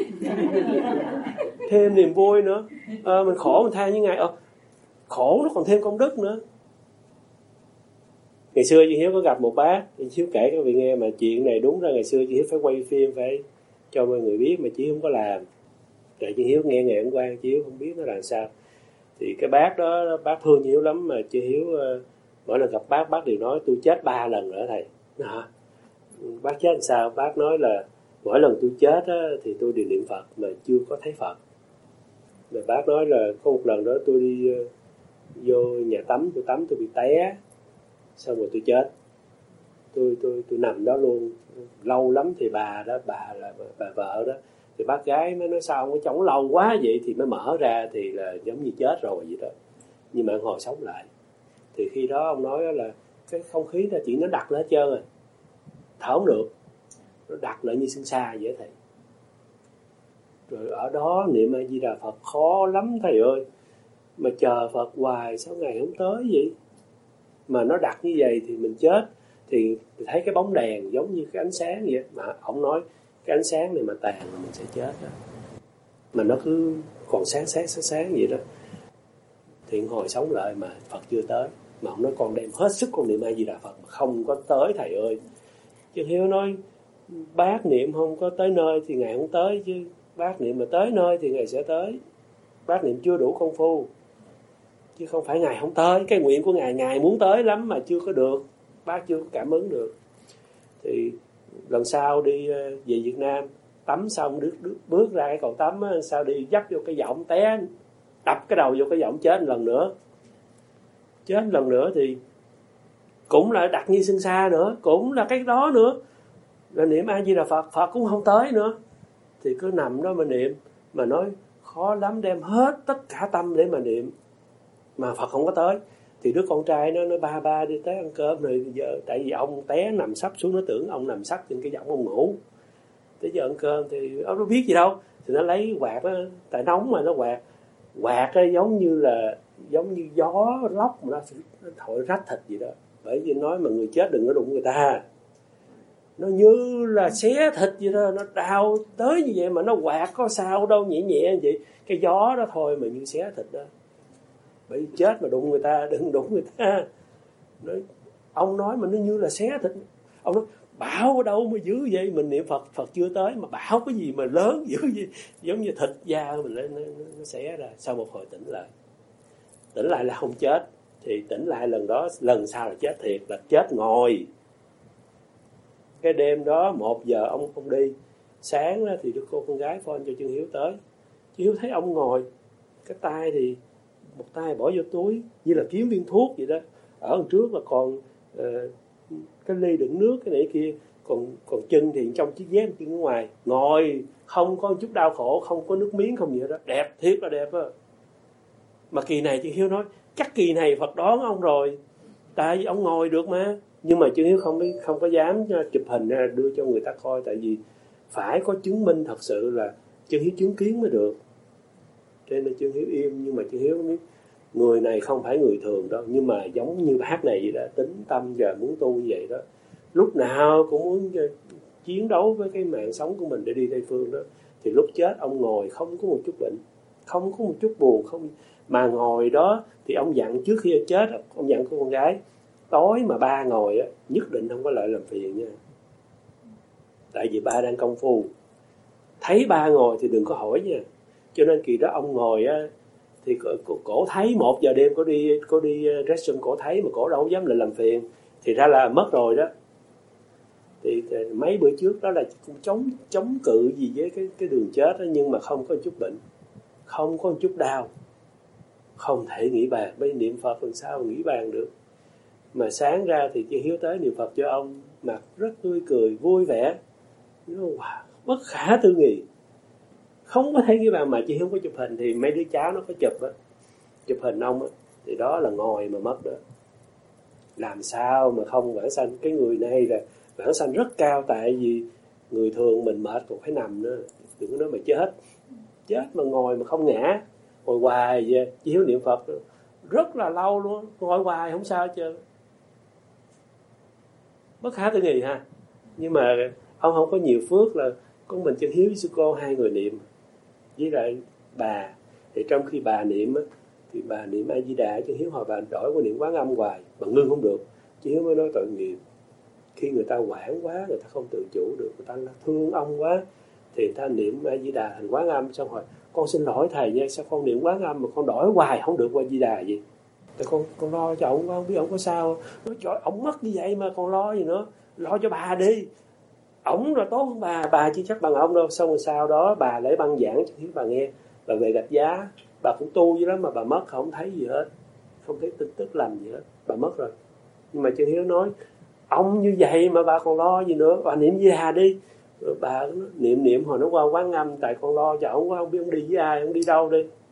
thêm niềm vui nữa. À, mình khổ mình than với Ngài, à, khổ nó còn thêm công đức nữa. Ngày xưa chị Hiếu có gặp một bác, chị Hiếu kể các vị nghe, mà chuyện này đúng ra ngày xưa chị Hiếu phải quay phim, phải cho mọi người biết, mà chị Hiếu không có làm. Rồi chị Hiếu nghe ngày hôm qua, chị Hiếu không biết nó làm sao. Thì cái bác đó, bác thương chị Hiếu lắm, mà chị Hiếu mỗi lần gặp bác, bác đều nói tôi chết ba lần rồi thầy. À, bác chết làm sao? Bác nói là mỗi lần tôi chết á, thì tôi đều niệm Phật mà chưa có thấy Phật. Rồi bác nói là có một lần đó tôi đi uh, vô nhà tắm, tôi tắm tôi bị té, xong rồi tôi chết. Tôi tôi tôi nằm đó luôn lâu lắm. Thì bà đó, bà là bà, bà vợ đó, thì bác gái mới nói sao ông có chống lâu quá vậy, thì mới mở ra thì là giống như chết rồi vậy đó. nhưng mà ông hồi sống lại. Thì khi đó ông nói là cái không khí đó chỉ nó đặt lên hết trơn rồi, thở không được, nó đặt lại như sưng sa vậy thầy. Rồi ở đó niệm A Di Đà Phật khó lắm thầy ơi, mà chờ Phật hoài sao ngày không tới vậy. Mà nó đặt như vậy thì mình chết, thì thấy cái bóng đèn giống như cái ánh sáng vậy. Mà ông nói cái ánh sáng này mà tàn là mình sẽ chết đó. Mà nó cứ còn sáng sáng sáng sáng vậy đó. Thiện hồi sống lại mà Phật chưa tới. Mà ông nói con đem hết sức con niệm A Di Đà Phật mà không có tới thầy ơi. Chứ Hiếu nói bác niệm không có tới nơi thì Ngài không tới, chứ bác niệm mà tới nơi thì Ngài sẽ tới. Bác niệm chưa đủ công phu, chứ không phải Ngài không tới. Cái nguyện của Ngài, Ngài muốn tới lắm mà chưa có được, bác chưa có cảm ứng được. Thì lần sau đi về Việt Nam, tắm xong bước, bước ra cái cầu tắm á, sao đi dấp vô cái võng té, đập cái đầu vô cái võng chết một lần nữa. Chết một lần nữa thì cũng là đặt như sưng sa nữa, cũng là cái đó nữa. Rồi niệm A Di Đà Phật, Phật cũng không tới nữa. Thì cứ nằm đó mà niệm, mà nói khó lắm, đem hết tất cả tâm để mà niệm mà Phật không có tới. Thì đứa con trai nó nói ba ba đi tới ăn cơm rồi giờ, tại vì ông té nằm sắp xuống, nó tưởng ông nằm sắp trên cái võng ông ngủ. Tới giờ ăn cơm thì ông đâu biết gì đâu, thì nó lấy quạt đó, tại nóng mà nó quạt quạt ấy, giống như là giống như gió lốc mà nó, nó thổi rách thịt gì đó. Bởi vì nói mà người chết đừng có đụng người ta, nó như là xé thịt vậy đó, nó đau tới như vậy mà nó quạt có sao đâu, nhẹ nhẹ như vậy, cái gió đó thôi mà như xé thịt đó. Bởi vì chết mà đụng người ta đừng đụng người ta. Nói, ông nói mà nó như là xé thịt. Ông nói bão ở đâu mà dữ vậy, mình niệm Phật, Phật chưa tới mà bão cái gì mà lớn dữ vậy, giống như thịt da mình lên nó, nó, nó xé ra. Sau một hồi tỉnh lại, tỉnh lại là không chết. Thì tỉnh lại lần đó, lần sau là chết thiệt, là chết ngồi. Cái đêm đó một giờ ông ông đi, sáng đó thì đứa cô con gái phone cho Trương Hiếu tới. Trương Hiếu thấy ông ngồi, cái tay thì một tay bỏ vô túi như là kiếm viên thuốc vậy đó. Ở đằng trước là còn uh, cái ly đựng nước cái này kia, còn còn chân thì trong chiếc dép chân ở ngoài, ngồi không có chút đau khổ, không có nước miếng không gì hết đó, đẹp thiệt là đẹp á. Mà kỳ này Trương Hiếu nói chắc kỳ này Phật đón ông rồi, tại vì ông ngồi được mà. Nhưng mà Trương Hiếu không không có dám chụp hình ra đưa cho người ta coi, tại vì phải có chứng minh thật sự là Trương Hiếu chứng kiến mới được. Cho nên Trương Hiếu im. Nhưng mà Trương Hiếu biết người này không phải người thường đâu, nhưng mà giống như bác này vậy đó, tính tâm giờ muốn tu như vậy đó, lúc nào cũng muốn chiến đấu với cái mạng sống của mình để đi Tây Phương đó. Thì lúc chết ông ngồi không có một chút bệnh, không có một chút buồn, không mà ngồi đó. Thì ông dặn trước khi chết, ông dặn cô con gái tối mà ba ngồi á, nhất định không có lại làm phiền nha, tại vì ba đang công phu. Thấy ba ngồi thì đừng có hỏi nha. Cho nên kỳ đó ông ngồi á, thì cổ, cổ thấy một giờ đêm cổ đi cổ đi restroom, cổ thấy mà cổ đâu dám lại làm phiền, thì ra là mất rồi đó. Thì, thì mấy bữa trước đó là cũng chống chống cự gì với cái cái đường chết đó, nhưng mà không có chút bệnh, không có chút đau, không thể nghĩ bàn. Bây niệm Phật làm sao nghĩ bàn được. Mà sáng ra thì chị Hiếu tới niệm Phật cho ông, mặt rất tươi cười vui vẻ, nó wow, bất khả tư nghị, không có thể nghĩ bàn. Mà chị Hiếu có chụp hình thì mấy đứa cháu nó có chụp á, chụp hình ông á, thì đó là ngồi mà mất đó. Làm sao mà không vãng sanh. Cái người này là vãng sanh rất cao, tại vì người thường mình mệt còn phải nằm nữa, đừng có nói mà chết chết mà ngồi mà không ngã, ngồi hoài vậy. Chị Hiếu niệm Phật rất là lâu luôn, ngồi hoài không sao chứ, bất khả tư nghị ha. Nhưng mà ông không có nhiều phước, là con mình Chân Hiếu với sư cô hai người niệm với lại bà. Thì trong khi bà niệm á, thì bà niệm A Di Đà, Chân Hiếu hỏi bà đổi qua niệm Quán Âm hoài, bà ngưng không được. Chân Hiếu mới nói tội nghiệp, khi người ta quản quá, người ta không tự chủ được, người ta thương ông quá, thì người ta niệm A Di Đà thành Quán Âm. Xong rồi con xin lỗi thầy nha, sao con niệm Quán Âm mà con đổi hoài không được qua Di Đà gì. Thì con con lo cho ông, không biết ông có sao. Nói trời, ông mất như vậy mà còn lo gì nữa, lo cho bà đi, ổng rồi tốt hơn bà, bà chưa chắc bằng ông đâu. Xong rồi sau đó bà lấy băng giảng cho Hiếu bà nghe, bà về gạch giá, bà cũng tu dữ lắm mà bà mất không thấy gì hết, không thấy tin tức làm gì hết, bà mất rồi. Nhưng mà Chân Hiếu nói ông như vậy mà bà còn lo gì nữa, bà niệm Di Đà đi. Rồi bà niệm niệm hồi nó qua Quán Âm, tại con lo cho ông quá, không biết ông đi với ai, ông đi đâu đi.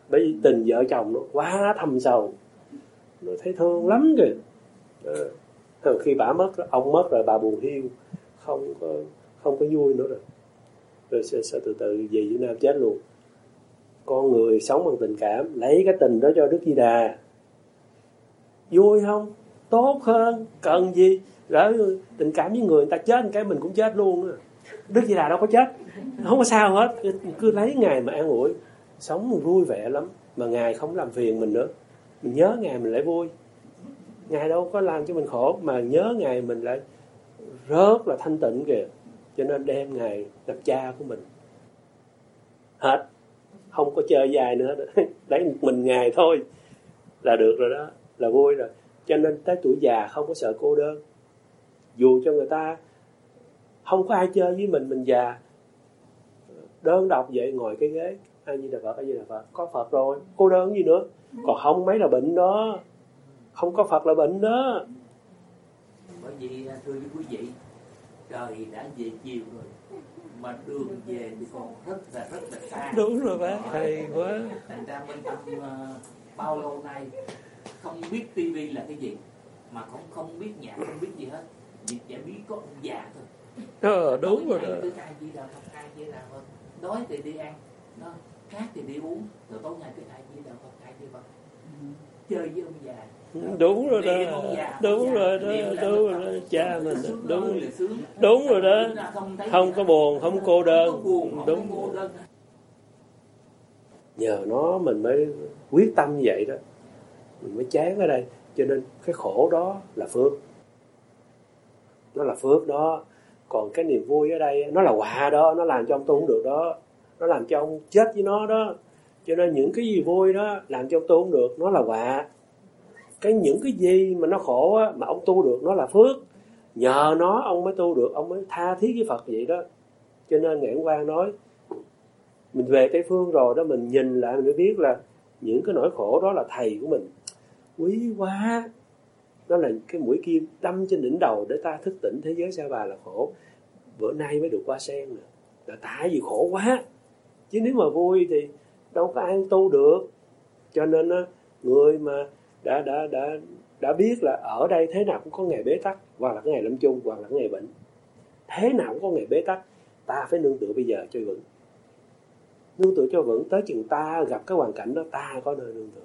Bởi vì tình vợ chồng nó quá thâm sâu, nó thấy thương lắm kìa. À, khi bà mất, ông mất rồi bà buồn hiu, không có không có vui nữa rồi, rồi sẽ, sẽ từ từ về Việt Nam chết luôn. Con người sống bằng tình cảm, lấy cái tình đó cho Đức Di Đà, vui không? Tốt hơn, cần gì? Rồi tình cảm với người, người ta chết cái mình cũng chết luôn đó. Đức Di Đà đâu có chết, không có sao hết, cứ lấy Ngài mà an ủi, sống vui vẻ lắm, mà Ngài không làm phiền mình nữa. Mình nhớ Ngài mình lại vui, Ngài đâu có làm cho mình khổ, mà nhớ Ngài mình lại rất là thanh tịnh kìa. Cho nên đem Ngài làm cha của mình hết, không có chơi dài nữa đó. Lấy một mình Ngài thôi là được rồi đó, là vui rồi. Cho nên tới tuổi già không có sợ cô đơn. Dù cho người ta không có ai chơi với mình, mình già đơn độc vậy, ngồi cái ghế A Di Đà Phật, A Di Đà Phật, có Phật rồi, cô đơn gì nữa. Còn không mấy là bệnh đó, không có Phật là bệnh đó. Bởi vì thưa với quý vị, trời đã về chiều rồi mà đường về thì còn rất là rất là xa. Đúng rồi bác, hay quá. Thành ra bên tâm uh, bao lâu nay không biết tivi là cái gì, mà không không biết nhạc, không biết gì hết, chỉ biết có ông già thôi. Ờ, đúng rồi đó. Cứ ai Di Đà Phật, ai Di Đà Phật, đói thì đi ăn, đó, khát thì đi uống, rồi tối ngày cứ ai Di Đà Phật, ai Di Đà Phật, chơi với ông già. Đúng rồi đó, đúng rồi đó, đúng rồi đó, cha mình, đúng, đúng rồi đó, không có buồn, không cô đơn, đúng. Nhờ nó mình mới quyết tâm như vậy đó, mình mới chán ở đây. Cho nên cái khổ đó là phước, nó là phước đó. Còn cái niềm vui ở đây nó là họa đó, nó làm cho ông tu không được đó, nó làm cho ông chết với nó đó. Cho nên những cái gì vui đó làm cho ông tu không được, nó là họa. Cái những cái gì mà nó khổ á, mà ông tu được, nó là phước. Nhờ nó ông mới tu được, ông mới tha thiết với Phật vậy đó. Cho nên Ngài Quang nói, mình về Tây Phương rồi đó, mình nhìn lại mình mới biết là những cái nỗi khổ đó là thầy của mình, quý quá. Đó là cái mũi kim đâm trên đỉnh đầu để ta thức tỉnh thế giới Sa Bà là khổ. Bữa nay mới được qua sen nè, là tại vì khổ quá. Chứ nếu mà vui thì đâu có ai tu được. Cho nên á, người mà đã đã đã đã biết là ở đây thế nào cũng có ngày bế tắc, hoặc là cái ngày lâm chung, hoặc là cái ngày bệnh, thế nào cũng có ngày bế tắc. Ta phải nương tựa bây giờ cho vững, nương tựa cho vững. Tới chừng ta gặp cái hoàn cảnh đó, ta có nơi nương tựa,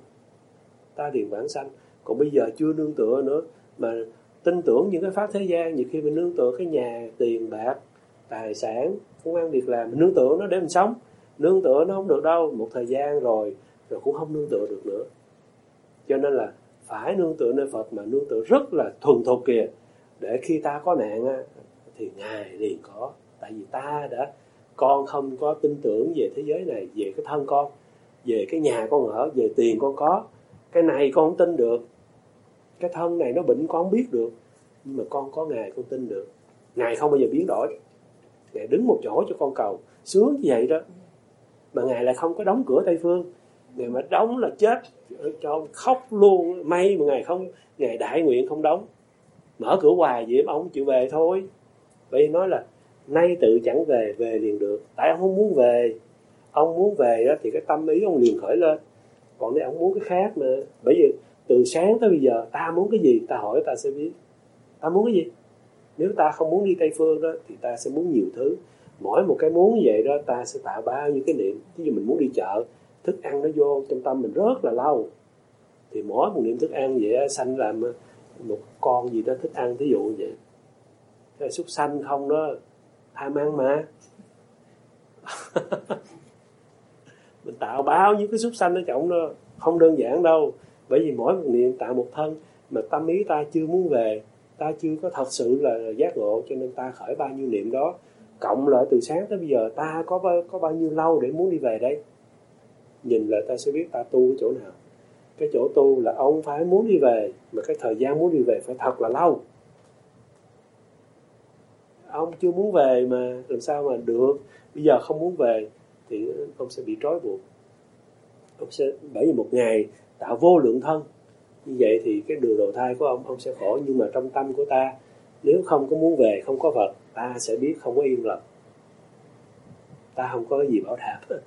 ta điền bản sanh. Còn bây giờ chưa nương tựa nữa, mà tin tưởng những cái pháp thế gian, nhiều khi mình nương tựa cái nhà, tiền bạc, tài sản, công ăn việc làm, mình nương tựa nó để mình sống. Nương tựa nó không được đâu, một thời gian rồi rồi cũng không nương tựa được nữa. Cho nên là phải nương tựa nơi Phật, mà nương tựa rất là thuần thục kìa, để khi ta có nạn á, thì Ngài liền có. Tại vì ta đã, con không có tin tưởng về thế giới này, về cái thân con, về cái nhà con ở, về tiền con có. Cái này con không tin được, cái thân này nó bệnh con không biết được, nhưng mà con có Ngài con tin được. Ngài không bao giờ biến đổi, Ngài đứng một chỗ cho con cầu, sướng như vậy đó. Mà Ngài lại không có đóng cửa Tây Phương. Ngài mà đóng là chết, cho khóc luôn. May mà Ngài không, Ngài đại nguyện không đóng, mở cửa hoài vậy mà ông chịu về thôi. Vậy nói là nay tự chẳng về, về liền được. Tại ông không muốn về. Ông muốn về đó thì cái tâm ý ông liền khởi lên. Còn đây ông muốn cái khác mà. Bởi vì từ sáng tới bây giờ ta muốn cái gì, ta hỏi ta sẽ biết. Ta muốn cái gì? Nếu ta không muốn đi Tây Phương đó, thì ta sẽ muốn nhiều thứ. Mỗi một cái muốn như vậy đó, ta sẽ tạo bao nhiêu cái niệm. Ví dụ mình muốn đi chợ, thức ăn nó vô trong tâm mình rất là lâu, thì mỗi một niệm thức ăn vậy sanh làm một con gì đó thức ăn, thí dụ như vậy. Cái súc sanh không đó, tham ăn mà. Mình tạo bao nhiêu cái súc sanh ở trong đó, không đơn giản đâu. Bởi vì mỗi một niệm tạo một thân, mà tâm ý ta chưa muốn về, ta chưa có thật sự là giác ngộ, cho nên ta khởi bao nhiêu niệm đó. Cộng lại từ sáng tới bây giờ ta có bao, có bao nhiêu lâu để muốn đi về đây. Nhìn lại ta sẽ biết ta tu cái chỗ nào. Cái chỗ tu là ông phải muốn đi về, mà cái thời gian muốn đi về phải thật là lâu. Ông chưa muốn về mà làm sao mà được. Bây giờ không muốn về thì ông sẽ bị trói buộc. Ông sẽ, bởi vì một ngày tạo vô lượng thân, như vậy thì cái đường đầu thai của ông, ông sẽ khổ. Nhưng mà trong tâm của ta, nếu không có muốn về, không có Phật, ta sẽ biết không có yên lòng, ta không có cái gì bảo đảm.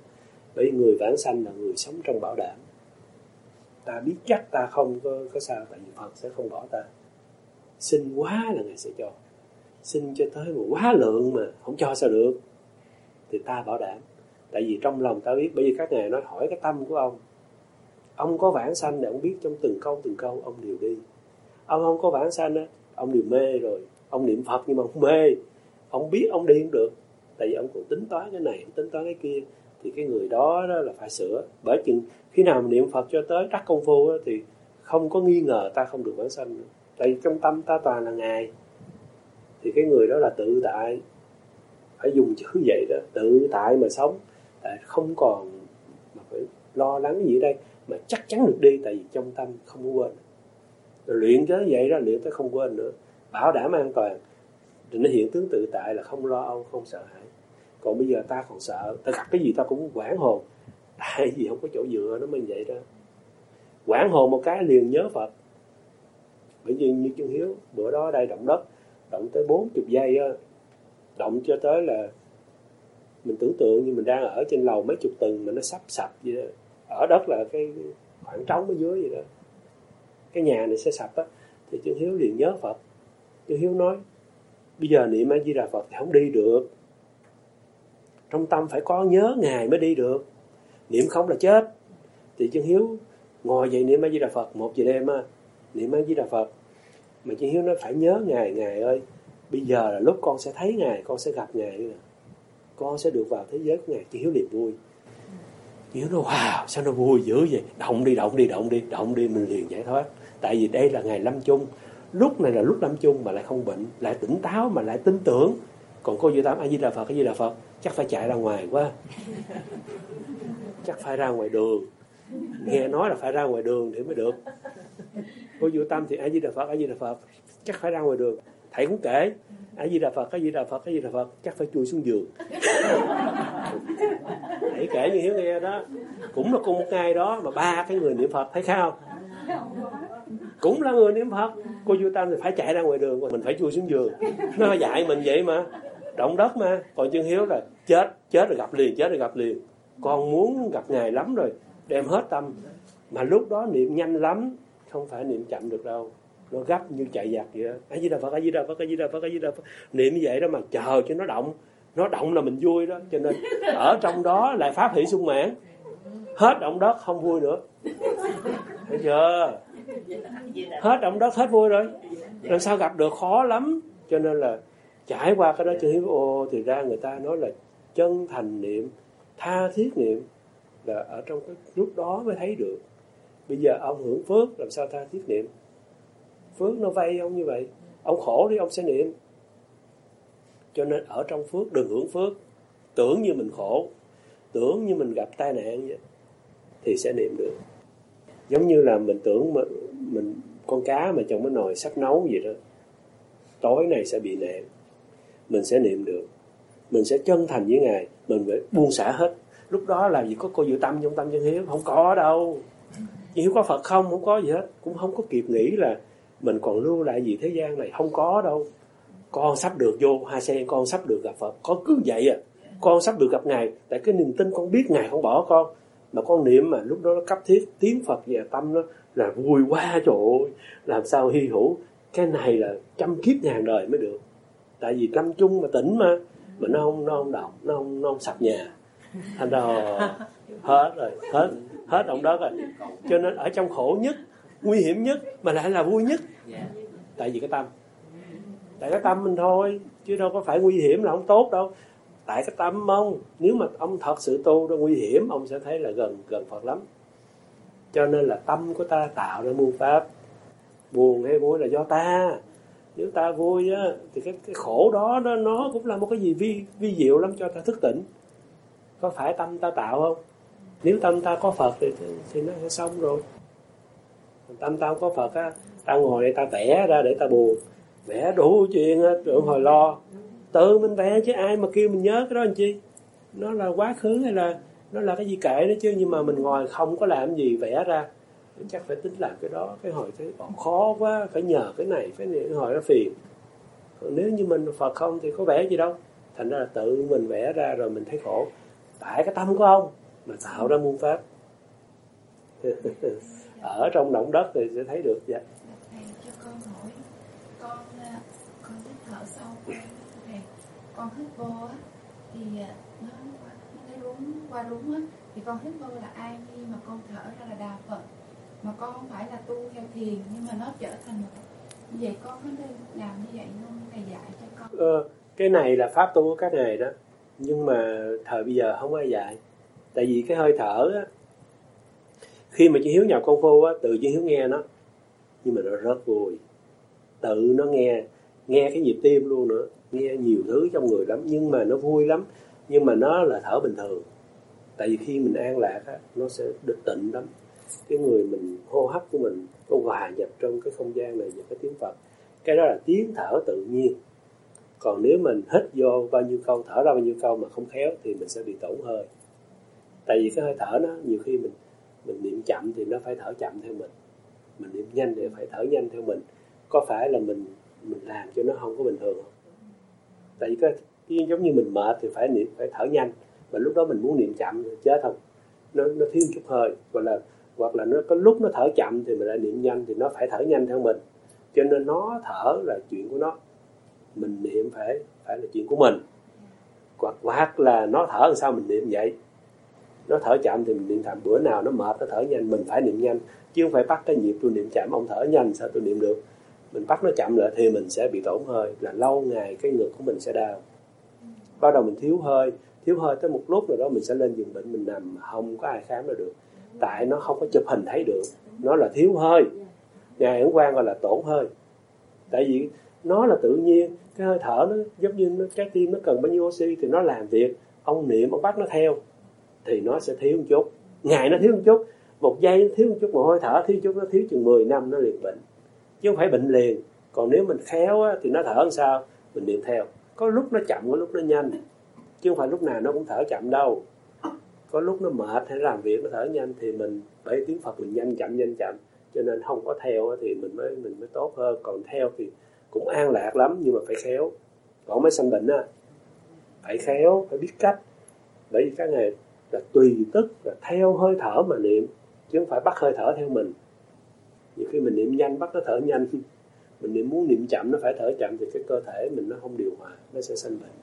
Bởi vì người vãng sanh là người sống trong bảo đảm. Ta biết chắc ta không có, có sao, tại vì Phật sẽ không bỏ ta. Xin quá là Ngài sẽ cho. Xin cho tới một quá lượng mà không cho sao được, thì ta bảo đảm. Tại vì trong lòng ta biết, bởi vì các ngài nói hỏi cái tâm của ông. Ông có vãng sanh để ông biết trong từng câu từng câu ông đều đi. Ông không có vãng sanh á, ông đều mê rồi. Ông niệm Phật nhưng mà ông mê. Ông biết ông đi không được, tại vì ông còn tính toán cái này, tính toán cái kia. Thì cái người đó, đó là phải sửa. Bởi chừng khi nào niệm Phật cho tới đắc công phu á, thì không có nghi ngờ ta không được vãng sanh nữa. Tại vì trong tâm ta toàn là Ngài. Thì cái người đó là tự tại. Phải dùng chữ vậy đó, tự tại mà sống. Tại không còn mà phải lo lắng gì ở đây, mà chắc chắn được đi. Tại vì trong tâm không có quên. Rồi luyện tới vậy đó, luyện tới không quên nữa, bảo đảm an toàn. Thì nó hiện tướng tự tại là không lo âu, không sợ hãi. Còn bây giờ ta còn sợ, ta gặp cái gì ta cũng hoảng hồn. Tại vì không có chỗ dựa, nó mới vậy đó. Hoảng hồn một cái liền nhớ Phật. Bởi vì như Chương Hiếu bữa đó đây động đất, động tới bốn mươi giây á, động cho tới là mình tưởng tượng như mình đang ở trên lầu mấy chục tầng mà nó sắp sập vậy đó. Ở đất là cái khoảng trống ở dưới vậy đó, cái nhà này sẽ sập á. Thì Chương Hiếu liền nhớ Phật. Chương Hiếu nói bây giờ niệm A Di Đà Phật thì không đi được, trong tâm phải có nhớ Ngài mới đi được, niệm không là chết. Thì Chương Hiếu ngồi dậy niệm A Di Đà Phật một giờ đêm á, niệm A Di Đà Phật. Mà Chương Hiếu nói phải nhớ Ngài. Ngài ơi, bây giờ là lúc con sẽ thấy Ngài, con sẽ gặp Ngài nữa, con sẽ được vào thế giới của Ngài. Chương Hiếu liền vui. Chương Hiếu nói wow, sao nó vui dữ vậy? Động đi, động đi, động đi, động đi, mình liền giải thoát. Tại vì đây là ngày lâm chung, lúc này là lúc lâm chung mà lại không bệnh, lại tỉnh táo mà lại tin tưởng. Còn cô Dự Tam A Di Đà Phật, A Di Đà Phật chắc phải chạy ra ngoài quá, chắc phải ra ngoài đường, nghe nói là phải ra ngoài đường thì mới được. Cô Dự Tam thì A Di Đà Phật, A Di Đà Phật chắc phải ra ngoài đường. Thầy cũng kể A Di Đà Phật, A Di Đà Phật, A Di Đà Phật chắc phải chui xuống giường. Thầy kể như Hiếu nghe đó. Cũng là cùng một ngày đó mà ba cái người niệm Phật, thấy không? Cũng là người niệm Phật. Cô Dự Tam thì phải chạy ra ngoài đường, còn mình phải chui xuống giường. Nó dạy mình vậy mà, động đất mà. Còn Chương Hiếu là chết, chết rồi gặp liền, chết rồi gặp liền. Con muốn gặp Ngài lắm rồi, đem hết tâm. Mà lúc đó niệm nhanh lắm, không phải niệm chậm được đâu. Nó gấp như chạy giặc vậy đó. A Di Đà Phật, A Di Đà Phật, A Di Đà Phật, A Di Đà Phật. Niệm như vậy đó mà chờ cho nó động. Nó động là mình vui đó. Cho nên ở trong đó lại pháp hỷ sung mãn. Hết động đất không vui nữa. Thấy chưa? Hết động đất hết vui rồi. Làm sao gặp được, khó lắm. Cho nên là trải qua cái đó Chương Hiếu ô thì ra người ta nói là chân thành niệm, tha thiết niệm là ở trong cái lúc đó mới thấy được. Bây giờ ông hưởng phước làm sao tha thiết niệm? Phước nó vay ông như vậy. Ông khổ đi ông sẽ niệm. Cho nên ở trong phước đừng hưởng phước. Tưởng như mình khổ, tưởng như mình gặp tai nạn vậy thì sẽ niệm được. Giống như là mình tưởng mà, mình con cá mà trong cái nồi sắp nấu vậy đó, tối nay sẽ bị nạn, mình sẽ niệm được. Mình sẽ chân thành với Ngài, mình phải buông xả hết. Lúc đó làm gì có cô Dự Tâm trong tâm Chương Hiếu? Không có đâu. Chương Hiếu có Phật không? Không có gì hết. Cũng không có kịp nghĩ là mình còn lưu lại gì thế gian này. Không có đâu. Con sắp được vô Hoa Sen, con sắp được gặp Phật. Con cứ vậy à. Con sắp được gặp Ngài. Tại cái niềm tin con biết Ngài không bỏ con. Mà con niệm mà lúc đó nó cấp thiết, tiếng Phật về tâm nó là vui quá, trời ơi. Làm sao hy hữu. Cái này là trăm kiếp ngàn đời mới được. Tại vì lâm chung mà tỉnh mà. Mà nó không, nó không động, nó không, nó không sập nhà. Thành ra hết rồi, hết, hết động đất rồi. Cho nên ở trong khổ nhất, nguy hiểm nhất mà lại là vui nhất. Tại vì cái tâm. Tại cái tâm mình thôi, chứ đâu có phải nguy hiểm là không tốt đâu. Tại cái tâm ông, nếu mà ông thật sự tu nó nguy hiểm, ông sẽ thấy là gần gần Phật lắm. Cho nên là tâm của ta tạo ra muôn pháp. Buồn hay vui là do ta. Nếu ta vui á, thì cái, cái khổ đó nó, nó cũng là một cái gì vi, vi diệu lắm cho ta thức tỉnh. Có phải tâm ta tạo không? Nếu tâm ta có Phật thì, thì, thì nó sẽ xong rồi. Tâm ta không có Phật á, ta ngồi đây ta vẽ ra để ta buồn, vẽ đủ chuyện á, rồi hồi lo. Tự mình vẽ chứ ai mà kêu mình nhớ cái đó làm chi? Nó là quá khứ hay là nó là cái gì kệ đó chứ. Nhưng mà mình ngồi không có làm gì vẽ ra, chắc phải tính làm cái đó. Cái hồi thấy khó quá, phải nhờ cái này, phải nhờ cái hồi nó phiền. Còn nếu như mình Phật không thì có vẽ gì đâu. Thành ra là tự mình vẽ ra rồi mình thấy khổ. Tại cái tâm của ông. mà tạo ra muôn pháp. Ở trong động đất thì sẽ thấy được. Dạ. Thầy cho con hỏi, con con hít thở sâu qua thầy, con hít vô á thì nó nó cái rúng qua rúng á thì con hít vô là ai nhi, mà con thở ra là Đà Phật, mà con không phải là tu theo thiền, nhưng mà nó trở thành một như vậy. Con có nên làm như vậy không thầy, dạy cho con? Ờ, cái này là pháp tu của các ngài đó, nhưng mà thời bây giờ không ai dạy. Tại vì cái hơi thở á, khi mà chị Hiếu nhập công phu á, tự chị Hiếu nghe nó, nhưng mà nó rất vui. Tự nó nghe, nghe cái nhịp tim luôn nữa, nghe nhiều thứ trong người lắm, nhưng mà nó vui lắm. Nhưng mà nó là thở bình thường. Tại vì khi mình an lạc á, nó sẽ được tịnh lắm. Cái người mình, hô hấp của mình có hòa nhập trong cái không gian này và cái tiếng Phật. Cái đó là tiếng thở tự nhiên. Còn nếu mình hít vô bao nhiêu câu, thở ra bao nhiêu câu mà không khéo thì mình sẽ bị tổn hơi. Tại vì cái hơi thở nó, nhiều khi mình mình niệm chậm thì nó phải thở chậm theo mình, mình niệm nhanh thì phải thở nhanh theo mình. Có phải là mình mình làm cho nó không có bình thường không? Tại vì cái, cái giống như mình mệt thì phải niệm phải thở nhanh, mà lúc đó mình muốn niệm chậm thì chết không, nó nó thiếu chút hơi, hoặc là hoặc là nó có lúc nó thở chậm thì mình lại niệm nhanh thì nó phải thở nhanh theo mình. Cho nên nó thở là chuyện của nó, mình niệm phải phải là chuyện của mình. Hoặc hoặc là nó thở làm sao mình niệm vậy. Nó thở chậm thì mình niệm chậm, bữa nào nó mệt nó thở nhanh mình phải niệm nhanh, chứ không phải bắt cái nhịp tôi niệm chậm ông thở nhanh sao tôi niệm được. Mình bắt nó chậm lại thì mình sẽ bị tổn hơi, là lâu ngày cái ngực của mình sẽ đau. Bắt đầu mình thiếu hơi, thiếu hơi tới một lúc nào đó mình sẽ lên giường bệnh, mình nằm không có ai khám ra được. Tại nó không có chụp hình thấy được, nó là thiếu hơi. Ngài Ấn Quang gọi là tổn hơi. Tại vì nó là tự nhiên, cái hơi thở nó giống như nó, trái tim nó cần bao nhiêu oxy thì nó làm việc. Ông niệm, ông bắt nó theo thì nó sẽ thiếu một chút. Ngày nó thiếu một chút, một giây nó thiếu một chút, một hơi thở thiếu một chút, nó thiếu chừng mười năm nó liền bệnh. Chứ không phải bệnh liền. Còn nếu mình khéo á, thì nó thở làm sao mình niệm theo. Có lúc nó chậm, có lúc nó nhanh, chứ không phải lúc nào nó cũng thở chậm đâu. Có lúc nó mệt hay làm việc nó thở nhanh thì mình bởi tiếng Phật mình nhanh chậm nhanh chậm, cho nên không có theo thì mình mới mình mới tốt hơn. Còn theo thì cũng an lạc lắm, nhưng mà phải khéo. Còn mới sanh bệnh á, phải khéo, phải biết cách. Bởi vì các ngài là tùy tức, là theo hơi thở mà niệm, chứ không phải bắt hơi thở theo mình. Nhiều khi mình niệm nhanh bắt nó thở nhanh, mình niệm muốn niệm chậm nó phải thở chậm thì cái cơ thể mình nó không điều hòa, nó sẽ sanh bệnh.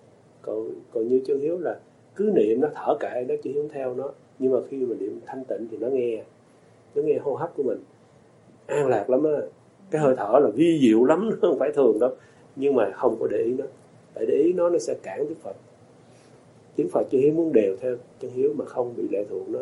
Còn còn như Chân Hiếu là cứ niệm nó thở kệ nó, Chân Hiếu theo nó, nhưng mà khi mà niệm thanh tịnh thì nó nghe, nó nghe hô hấp của mình, an lạc lắm á. Cái hơi thở là vi diệu lắm, nó không phải thường đâu, nhưng mà không có để ý nó. Tại để ý nó nó sẽ cản tiếng Phật. Tiếng Phật Chân Hiếu muốn đều theo Chân Hiếu mà không bị lệ thuộc nó.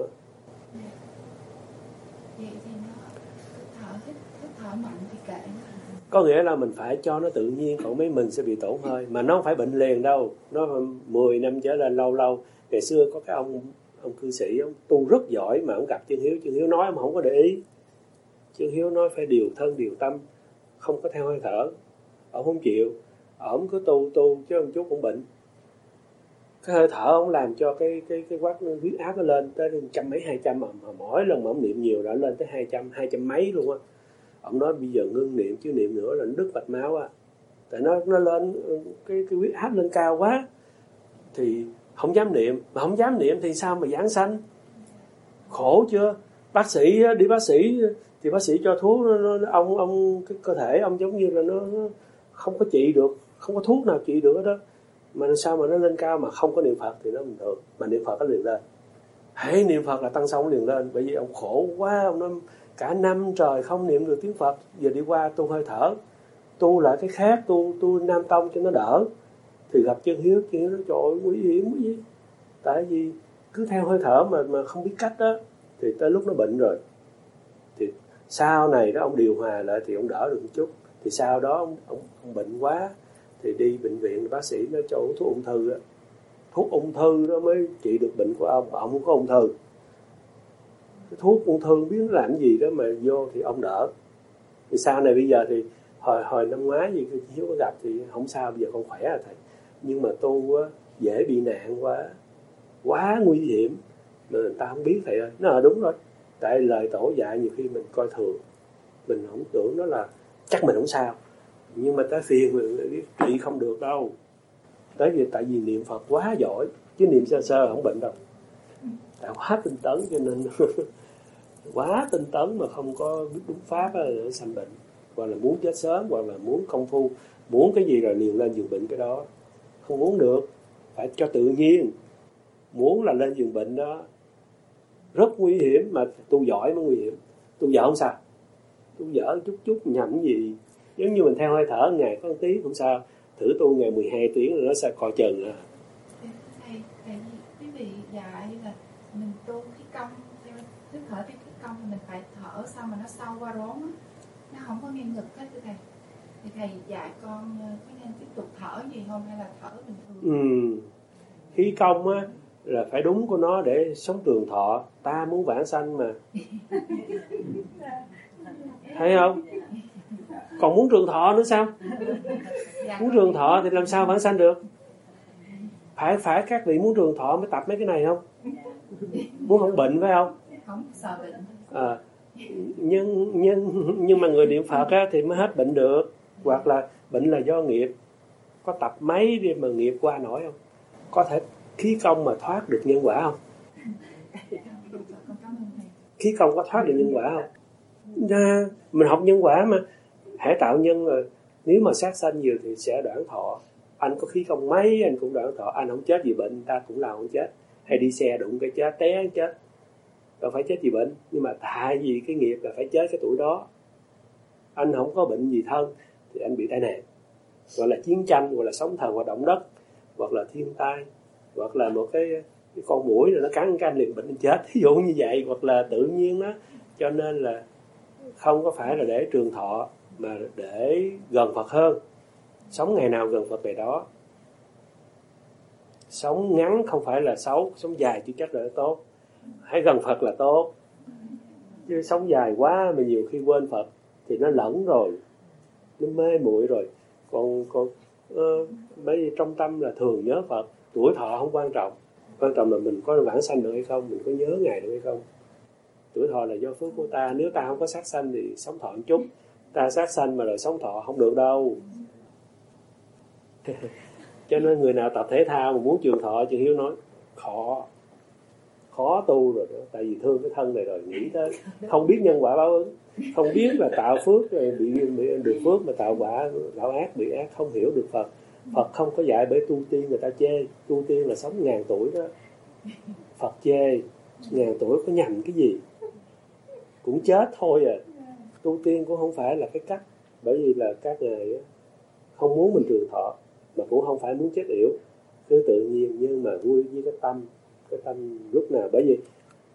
Vậy thì nó thở hít, hít thở mạnh thì kệ nó. Có nghĩa là mình phải cho nó tự nhiên, còn mấy mình sẽ bị tổn hơi. Mà nó không phải bệnh liền đâu, nó mười năm trở lên lâu lâu. Ngày xưa có cái ông ông cư sĩ, ông tu rất giỏi mà ông gặp Chân Hiếu, Chân Hiếu nói mà không có để ý. Chân Hiếu nói phải điều thân điều tâm, không có theo hơi thở. Ông không chịu, ông cứ tu tu chứ một chút cũng bệnh. Cái hơi thở ông làm cho cái cái cái quát huyết áp nó lên tới trăm mấy hai trăm, mà mỗi lần mà ông niệm nhiều đã lên tới hai trăm hai trăm mấy luôn á. Ông nói bây giờ ngưng niệm chứ niệm nữa là nó đứt mạch máu á. Tại nó nó lên cái cái huyết áp lên cao quá thì không dám niệm, mà không dám niệm thì sao mà giảng sanh. Khổ chưa? Bác sĩ đi bác sĩ thì bác sĩ cho thuốc, nó, nó, ông ông cái cơ thể ông giống như là nó, nó không có trị được, không có thuốc nào trị được đó. Mà sao mà nó lên cao mà không có niệm Phật thì nó bình thường, mà niệm Phật nó liền lên. Hãy niệm Phật là tăng xong liền lên, bởi vì ông khổ quá, ông nói cả năm trời không niệm được tiếng Phật, giờ đi qua tu hơi thở, tu lại cái khác, tu tu Nam Tông cho nó đỡ. Thì gặp Chân Hiếu, Chân Hiếu nói trời ơi nguy hiểm quá gì. Tại vì cứ theo hơi thở mà mà không biết cách đó, thì tới lúc nó bệnh rồi. Thì sau này đó ông điều hòa lại thì ông đỡ được một chút. Thì sau đó ông, ông, ông bệnh quá thì đi bệnh viện, bác sĩ nó cho uống thuốc ung thư đó. Thuốc ung thư đó mới trị được bệnh của ông, ông không có ung thư. Cái thuốc ung thư biết nó làm gì đó mà vô thì ông đỡ. Thì sau này bây giờ thì hồi hồi năm ngoái gì Hiếu có gặp thì không sao, bây giờ con khỏe rồi thầy. Nhưng mà tu á, dễ bị nạn quá, quá nguy hiểm mà người ta không biết thầy ơi. Nó là đúng rồi. Tại lời tổ dạy nhiều khi mình coi thường, mình không tưởng nó là chắc mình không sao, nhưng mà tới phiền mình trị không được đâu. Tới vì tại vì niệm Phật quá giỏi, chứ niệm sơ sơ không bệnh đâu. tại quá tinh tấn cho nên quá tinh tấn mà không có biết đúng pháp á, để sanh bệnh, hoặc là muốn chết sớm, hoặc là muốn công phu, muốn cái gì rồi liền lên giường bệnh cái đó, không muốn được, phải cho tự nhiên. Muốn là lên giường bệnh đó rất nguy hiểm, mà tu giỏi mới nguy hiểm. Tu dở không sao, tu dở chút chút nhậm gì, giống như mình theo hơi thở ngày có một tí không sao, thử tu ngày mười hai tiếng rồi nó sẽ coi chừng à. Thầy, thầy quý vị dạy là mình tu khí công, theo hít thở theo khí công mình phải thở sao mà nó sâu qua rốn á, nó không có nghe ngực hết thưa thầy. Thì thầy dạy con có nên tiếp tục thở gì không, hay là thở bình thường? Ừ. Khí công á là phải đúng của nó để sống trường thọ. Ta muốn vãng sanh mà, thấy không? Còn muốn trường thọ nữa sao? Muốn trường thọ thì làm sao vãng sanh được? Phải phải các vị muốn trường thọ mới tập mấy cái này không? Muốn không bệnh phải không? Không sợ bệnh. À, nhưng nhưng nhưng mà người niệm Phật á, thì mới hết bệnh được, hoặc là bệnh là do nghiệp. Có tập mấy đi mà nghiệp qua nổi không? Có thể khí công mà thoát được nhân quả không? Khí công có thoát được nhân quả không? Nha, mình học nhân quả mà, hãy tạo nhân rồi. Nếu mà sát sanh nhiều thì sẽ đoạn thọ. Anh có khí công mấy anh cũng đoạn thọ. Anh không chết vì bệnh, ta cũng là không chết. Hay đi xe đụng cái chết, té chết, đâu phải chết vì bệnh. Nhưng mà tại vì cái nghiệp là phải chết cái tuổi đó. Anh không có bệnh gì thân thì anh bị tai nạn, gọi là chiến tranh, gọi là sóng thần, hoặc động đất, hoặc là thiên tai, hoặc là một cái, cái con muỗi rồi nó cắn cái anh liền bệnh anh chết, ví dụ như vậy, hoặc là tự nhiên đó. Cho nên là không có phải là để trường thọ, mà để gần Phật hơn. Sống ngày nào gần Phật ngày đó. Sống ngắn không phải là xấu, sống dài chứ chắc là tốt. Hãy gần Phật là tốt. Chứ sống dài quá mà nhiều khi quên Phật thì nó lẫn rồi, nó mê muội rồi. Còn còn uh, bởi vì trong tâm là thường nhớ Phật. Tuổi thọ không quan trọng, quan trọng là mình có vãng sanh được hay không, mình có nhớ Ngài được hay không. Tuổi thọ là do phước của ta. Nếu ta không có sát sanh thì sống thọ một chút. Ta sát sanh mà rồi sống thọ không được đâu. Cho nên người nào tập thể thao mà muốn trường thọ, chị Hiếu nói khó, khó tu rồi đó. Tại vì thương cái thân này rồi, nghĩ tới không biết nhân quả báo ứng, không biết là tạo phước rồi bị, bị được phước mà tạo quả tạo ác bị ác, không hiểu được Phật. Phật không có dạy bởi tu tiên người ta chê. Tu tiên là sống ngàn tuổi đó. Phật chê ngàn tuổi có nhầm cái gì, cũng chết thôi à. Tu tiên cũng không phải là cái cách, bởi vì là các ngài không muốn mình trường thọ, mà cũng không phải muốn chết yểu, cứ tự nhiên nhưng mà vui với cái tâm. Cái tâm lúc nào, bởi vì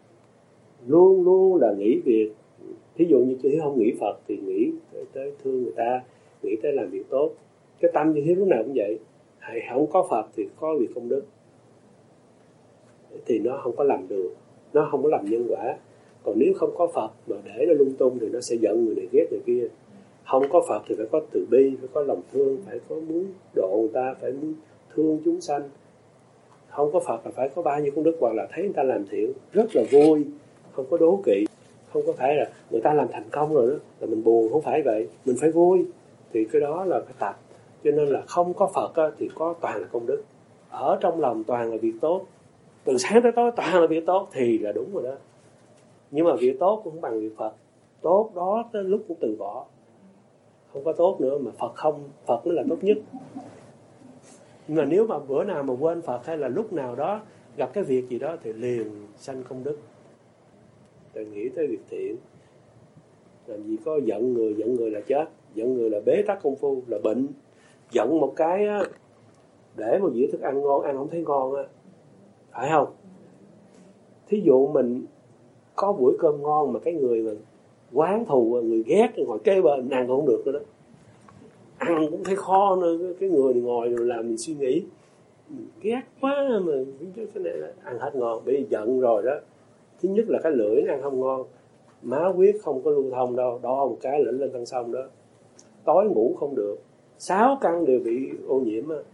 luôn luôn là nghĩ việc. Thí dụ như Hiếu không nghĩ Phật thì nghĩ tới, tới thương người ta, nghĩ tới làm việc tốt. Cái tâm như Hiếu lúc nào cũng vậy. Hãy không có Phật thì có việc công đức, thì nó không có làm được, nó không có làm nhân quả. Còn nếu không có Phật mà để nó lung tung thì nó sẽ giận người này ghét người kia. Không có Phật thì phải có từ bi, phải có lòng thương, phải có muốn độ người ta, phải muốn thương chúng sanh. Không có Phật là phải có bao nhiêu công đức, hoặc là thấy người ta làm thiện rất là vui, không có đố kỵ. Không có phải là người ta làm thành công rồi đó là mình buồn, không phải vậy. Mình phải vui, thì cái đó là phải tập. Cho nên là không có Phật á, thì có toàn là công đức. Ở trong lòng toàn là việc tốt, từ sáng tới tối toàn là việc tốt thì là đúng rồi đó. Nhưng mà việc tốt cũng không bằng việc Phật. Tốt đó tới lúc cũng từ bỏ, không có tốt nữa, mà Phật không, Phật mới là tốt nhất. Nhưng mà nếu mà bữa nào mà quên Phật, hay là lúc nào đó gặp cái việc gì đó thì liền sanh công đức. Rồi nghĩ tới việc thiện. Làm gì có giận người, giận người là chết, giận người là bế tắc công phu, là bệnh. Giận một cái á, để một dĩa thức ăn ngon, ăn không thấy ngon á, phải không? Thí dụ mình có buổi cơm ngon mà cái người mà quán thù, người ghét ngồi kế bên ăn cũng không được nữa đó. Ăn cũng thấy khó nữa, cái người ngồi rồi làm mình suy nghĩ, mình ghét quá mà cái này là ăn hết ngon. Bởi vì giận rồi đó, thứ nhất là cái lưỡi ăn không ngon, máu huyết không có lưu thông đâu, đo một cái lĩnh lên tăng sông đó. Tối ngủ không được, sáu căn đều bị ô nhiễm á.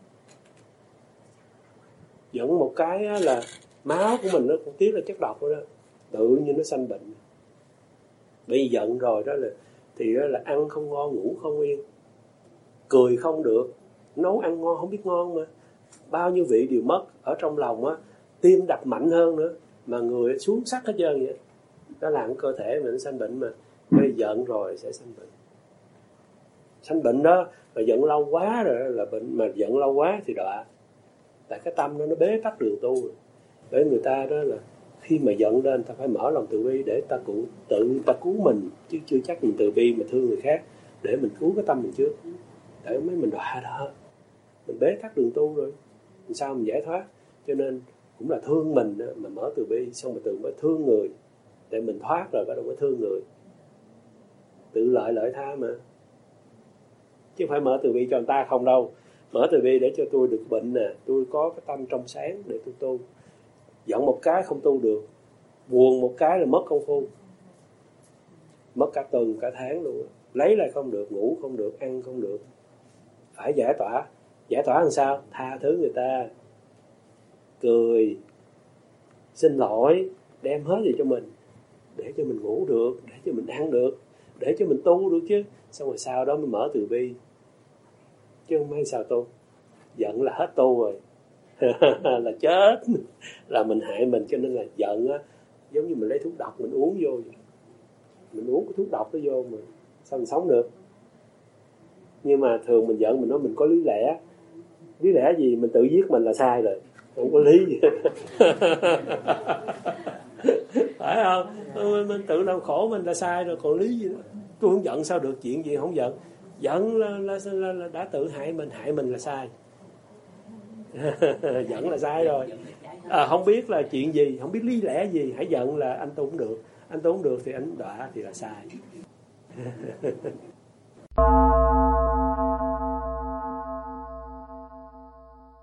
Giận một cái là máu của mình nó cũng tiết ra chất độc đó, đó, tự nhiên nó sanh bệnh. Bởi vì giận rồi đó là thì đó là ăn không ngon, ngủ không yên, cười không được, nấu ăn ngon không biết ngon mà bao nhiêu vị đều mất ở trong lòng á, tim đập mạnh hơn nữa, mà người xuống sắc hết trơn vậy. Nó làm cơ thể mình sanh bệnh, mà gây giận rồi sẽ sanh bệnh. Sanh bệnh đó mà giận lâu quá rồi là bệnh, mà giận lâu quá thì đọa. Tại cái tâm nó nó bế tắc đường tu rồi. Bởi người ta đó là khi mà giận lên ta phải mở lòng từ bi để ta cũng tự ta cứu mình, chứ chưa chắc mình từ bi mà thương người khác, để mình cứu cái tâm mình trước, để mấy mình đọa đó. Mình bế tắc đường tu rồi, làm sao mình giải thoát? Cho nên cũng là thương mình đó, mà mở từ bi, xong rồi từ mới thương người, để mình thoát rồi bắt đầu mới thương người. Tự lợi lợi tha mà, chứ không phải mở từ bi cho người ta không đâu. Mở từ bi để cho tôi được bệnh nè, tôi có cái tâm trong sáng để tôi tu. Giận một cái không tu được, buồn một cái là mất công phu, mất cả tuần cả tháng luôn. Lấy lại không được, ngủ không được, ăn không được. Phải giải tỏa. Giải tỏa làm sao? Tha thứ người ta, cười, xin lỗi, đem hết gì cho mình, để cho mình ngủ được, để cho mình ăn được, để cho mình tu được chứ. Xong rồi sau đó mới mở từ bi, chứ không hay sao tu. Giận là hết tu rồi. Là chết, là mình hại mình. Cho nên là giận á, giống như mình lấy thuốc độc mình uống vô vậy. Mình uống cái thuốc độc đó vô mà sao mình sống được. Nhưng mà thường mình giận mình nói mình có lý lẽ. Lý lẽ gì? Mình tự giết mình là sai rồi, không có lý gì. Phải không? Mình, mình tự làm khổ mình là sai rồi, còn lý gì đó. Tôi không giận sao được, chuyện gì không giận. Giận là, là, là, là đã tự hại mình, hại mình là sai. Giận là sai rồi. À, không biết là chuyện gì, không biết lý lẽ gì, hãy giận là anh tu không được. Anh tu không được thì anh đọa thì là sai.